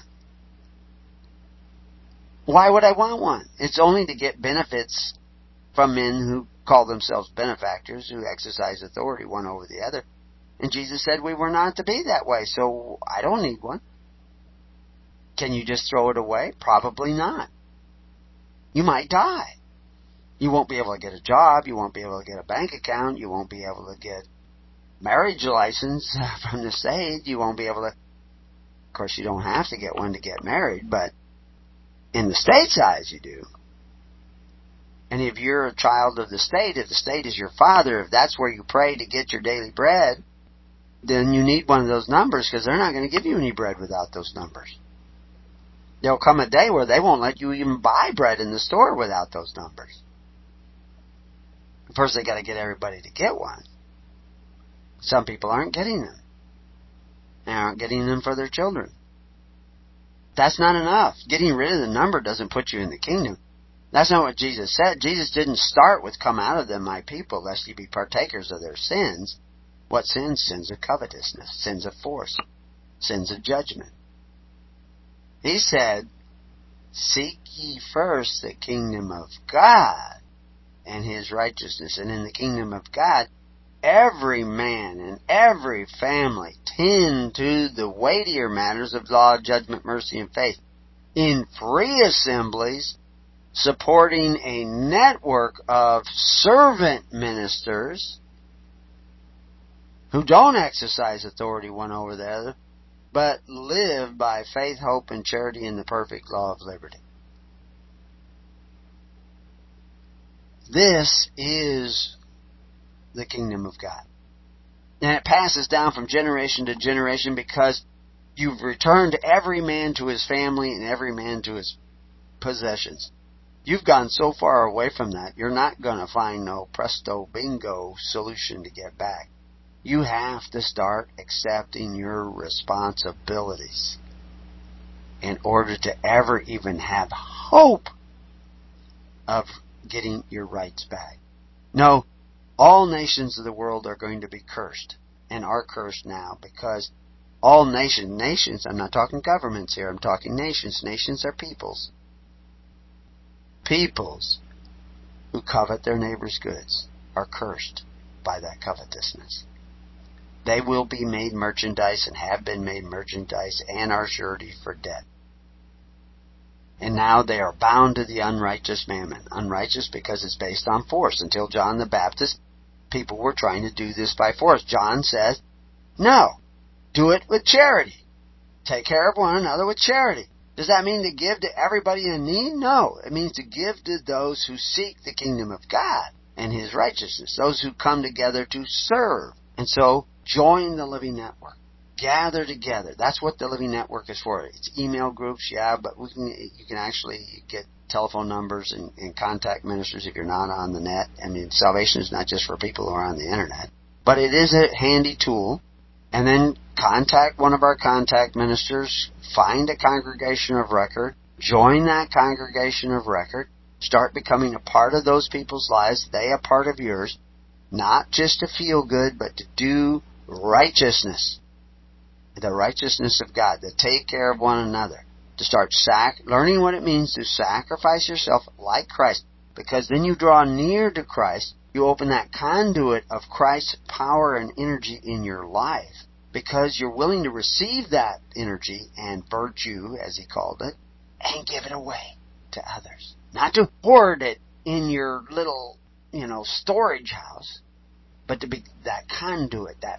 Why would I want one? It's only to get benefits from men who call themselves benefactors, who exercise authority one over the other. And Jesus said we were not to be that way, so I don't need one. Can you just throw it away? Probably not. You might die. You won't be able to get a job. You won't be able to get a bank account. You won't be able to get marriage license from the state. You won't be able to... Of course, you don't have to get one to get married, but in the state's eyes you do. And if you're a child of the state, if the state is your father, if that's where you pray to get your daily bread, then you need one of those numbers, because they're not going to give you any bread without those numbers. There'll come a day where they won't let you even buy bread in the store without those numbers. First, they got to get everybody to get one. Some people aren't getting them. They aren't getting them for their children. That's not enough. Getting rid of the number doesn't put you in the kingdom. That's not what Jesus said. Jesus didn't start with, come out of them, my people, lest ye be partakers of their sins. What sins? Sins of covetousness, sins of force, sins of judgment. He said, seek ye first the kingdom of God and His righteousness. And in the kingdom of God, every man and every family tend to the weightier matters of law, judgment, mercy, and faith in free assemblies, supporting a network of servant ministers who don't exercise authority one over the other, but live by faith, hope, and charity in the perfect law of liberty. This is the kingdom of God. And it passes down from generation to generation because you've returned every man to his family and every man to his possessions. You've gone so far away from that, you're not going to find no presto bingo solution to get back. You have to start accepting your responsibilities in order to ever even have hope of getting your rights back. No, all nations of the world are going to be cursed, and are cursed now, because All nations, nations, I'm not talking governments here, I'm talking nations. Nations are peoples. Peoples who covet their neighbor's goods are cursed by that covetousness. They will be made merchandise and have been made merchandise and are surety for debt. And now they are bound to the unrighteous mammon. Unrighteous because it's based on force. Until John the Baptist, people were trying to do this by force. John says, no, do it with charity. Take care of one another with charity. Does that mean to give to everybody in need? No. It means to give to those who seek the kingdom of God and His righteousness. Those who come together to serve. And so, join the Living Network. Gather together. That's what the Living Network is for. It's email groups, yeah, but we can, you can actually get telephone numbers and, and contact ministers if you're not on the net. I mean, salvation is not just for people who are on the internet. But it is a handy tool. And then contact one of our contact ministers. Find a congregation of record. Join that congregation of record. Start becoming a part of those people's lives. They a part of yours. Not just to feel good, but to do righteousness. The righteousness of God. To take care of one another. To start sac- learning what it means to sacrifice yourself like Christ. Because then you draw near to Christ. You open that conduit of Christ's power and energy in your life. Because you're willing to receive that energy and virtue, as He called it, and give it away to others. Not to hoard it in your little, you know, storage house, but to be that conduit, that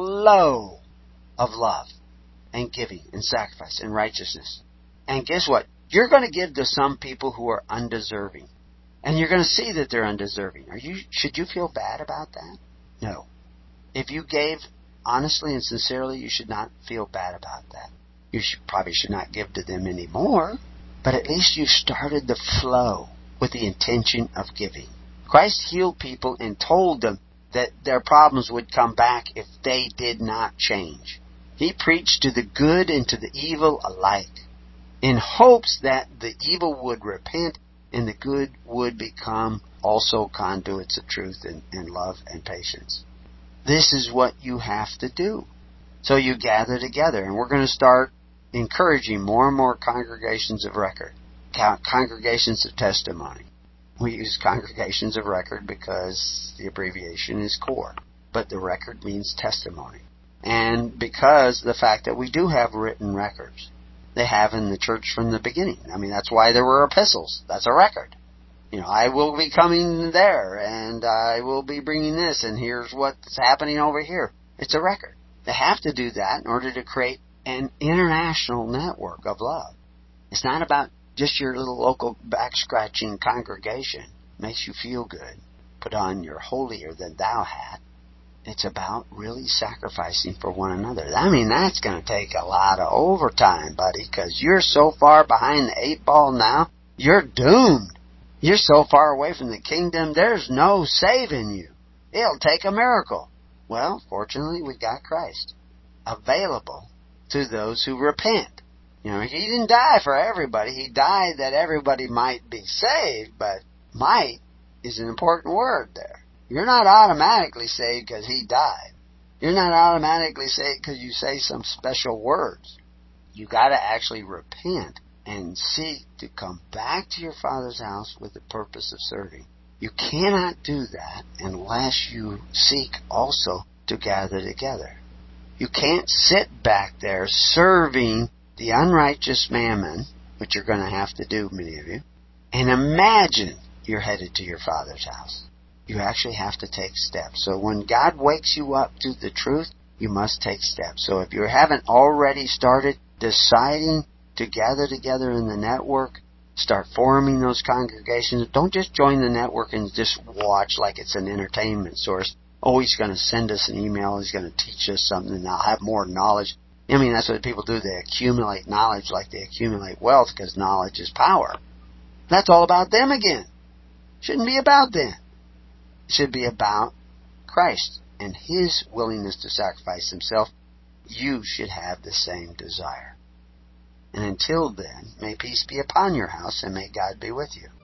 flow of love and giving and sacrifice and righteousness. And guess what? You're going to give to some people who are undeserving. And you're going to see that they're undeserving. Are you? Should you feel bad about that? No. If you gave honestly and sincerely, you should not feel bad about that. You should, probably should not give to them anymore, but at least you started the flow with the intention of giving. Christ healed people and told them that their problems would come back if they did not change. He preached to the good and to the evil alike, in hopes that the evil would repent and the good would become also conduits of truth and, and love and patience. This is what you have to do. So you gather together, and we're going to start encouraging more and more congregations of record, congregations of testimony. We use congregations of record because the abbreviation is CORE, but the record means testimony. And because the fact that we do have written records, they have in the church from the beginning. I mean, that's why there were epistles. That's a record. You know, I will be coming there, and I will be bringing this, and here's what's happening over here. It's a record. They have to do that in order to create an international network of love. It's not about just your little local back-scratching congregation. It makes you feel good. Put on your holier-than-thou hat. It's about really sacrificing for one another. I mean, that's going to take a lot of overtime, buddy, because you're so far behind the eight ball now, you're doomed. You're so far away from the kingdom, there's no saving you. It'll take a miracle. Well, fortunately, we got Christ available to those who repent. You know, He didn't die for everybody. He died that everybody might be saved, but might is an important word there. You're not automatically saved because He died. You're not automatically saved because you say some special words. You got to actually repent and seek to come back to your Father's house with the purpose of serving. You cannot do that unless you seek also to gather together. You can't sit back there serving the unrighteous mammon, which you're going to have to do, many of you, and imagine you're headed to your Father's house. You actually have to take steps. So when God wakes you up to the truth, you must take steps. So if you haven't already started deciding to gather together in the network, start forming those congregations. Don't just join the network and just watch like it's an entertainment source. Oh, he's going to send us an email. He's going to teach us something, and I'll have more knowledge. I mean, that's what people do. They accumulate knowledge like they accumulate wealth because knowledge is power. That's all about them again. Shouldn't be about them. It should be about Christ and His willingness to sacrifice Himself. You should have the same desire. And until then, may peace be upon your house, and may God be with you.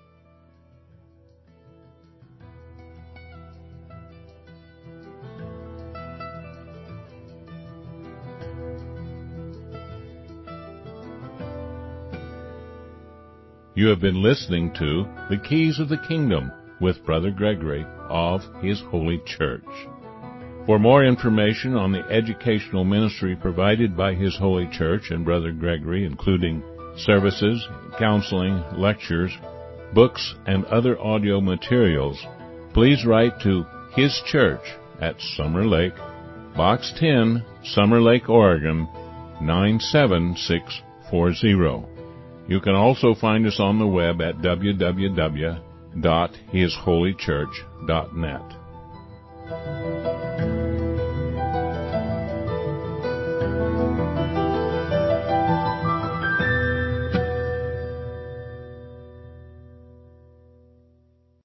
You have been listening to The Keys of the Kingdom with Brother Gregory of His Holy Church. For more information on the educational ministry provided by His Holy Church and Brother Gregory, including services, counseling, lectures, books, and other audio materials, please write to His Church at Summer Lake, Box ten, Summer Lake, Oregon, nine seven six four zero. You can also find us on the web at w w w dot his holy church dot net.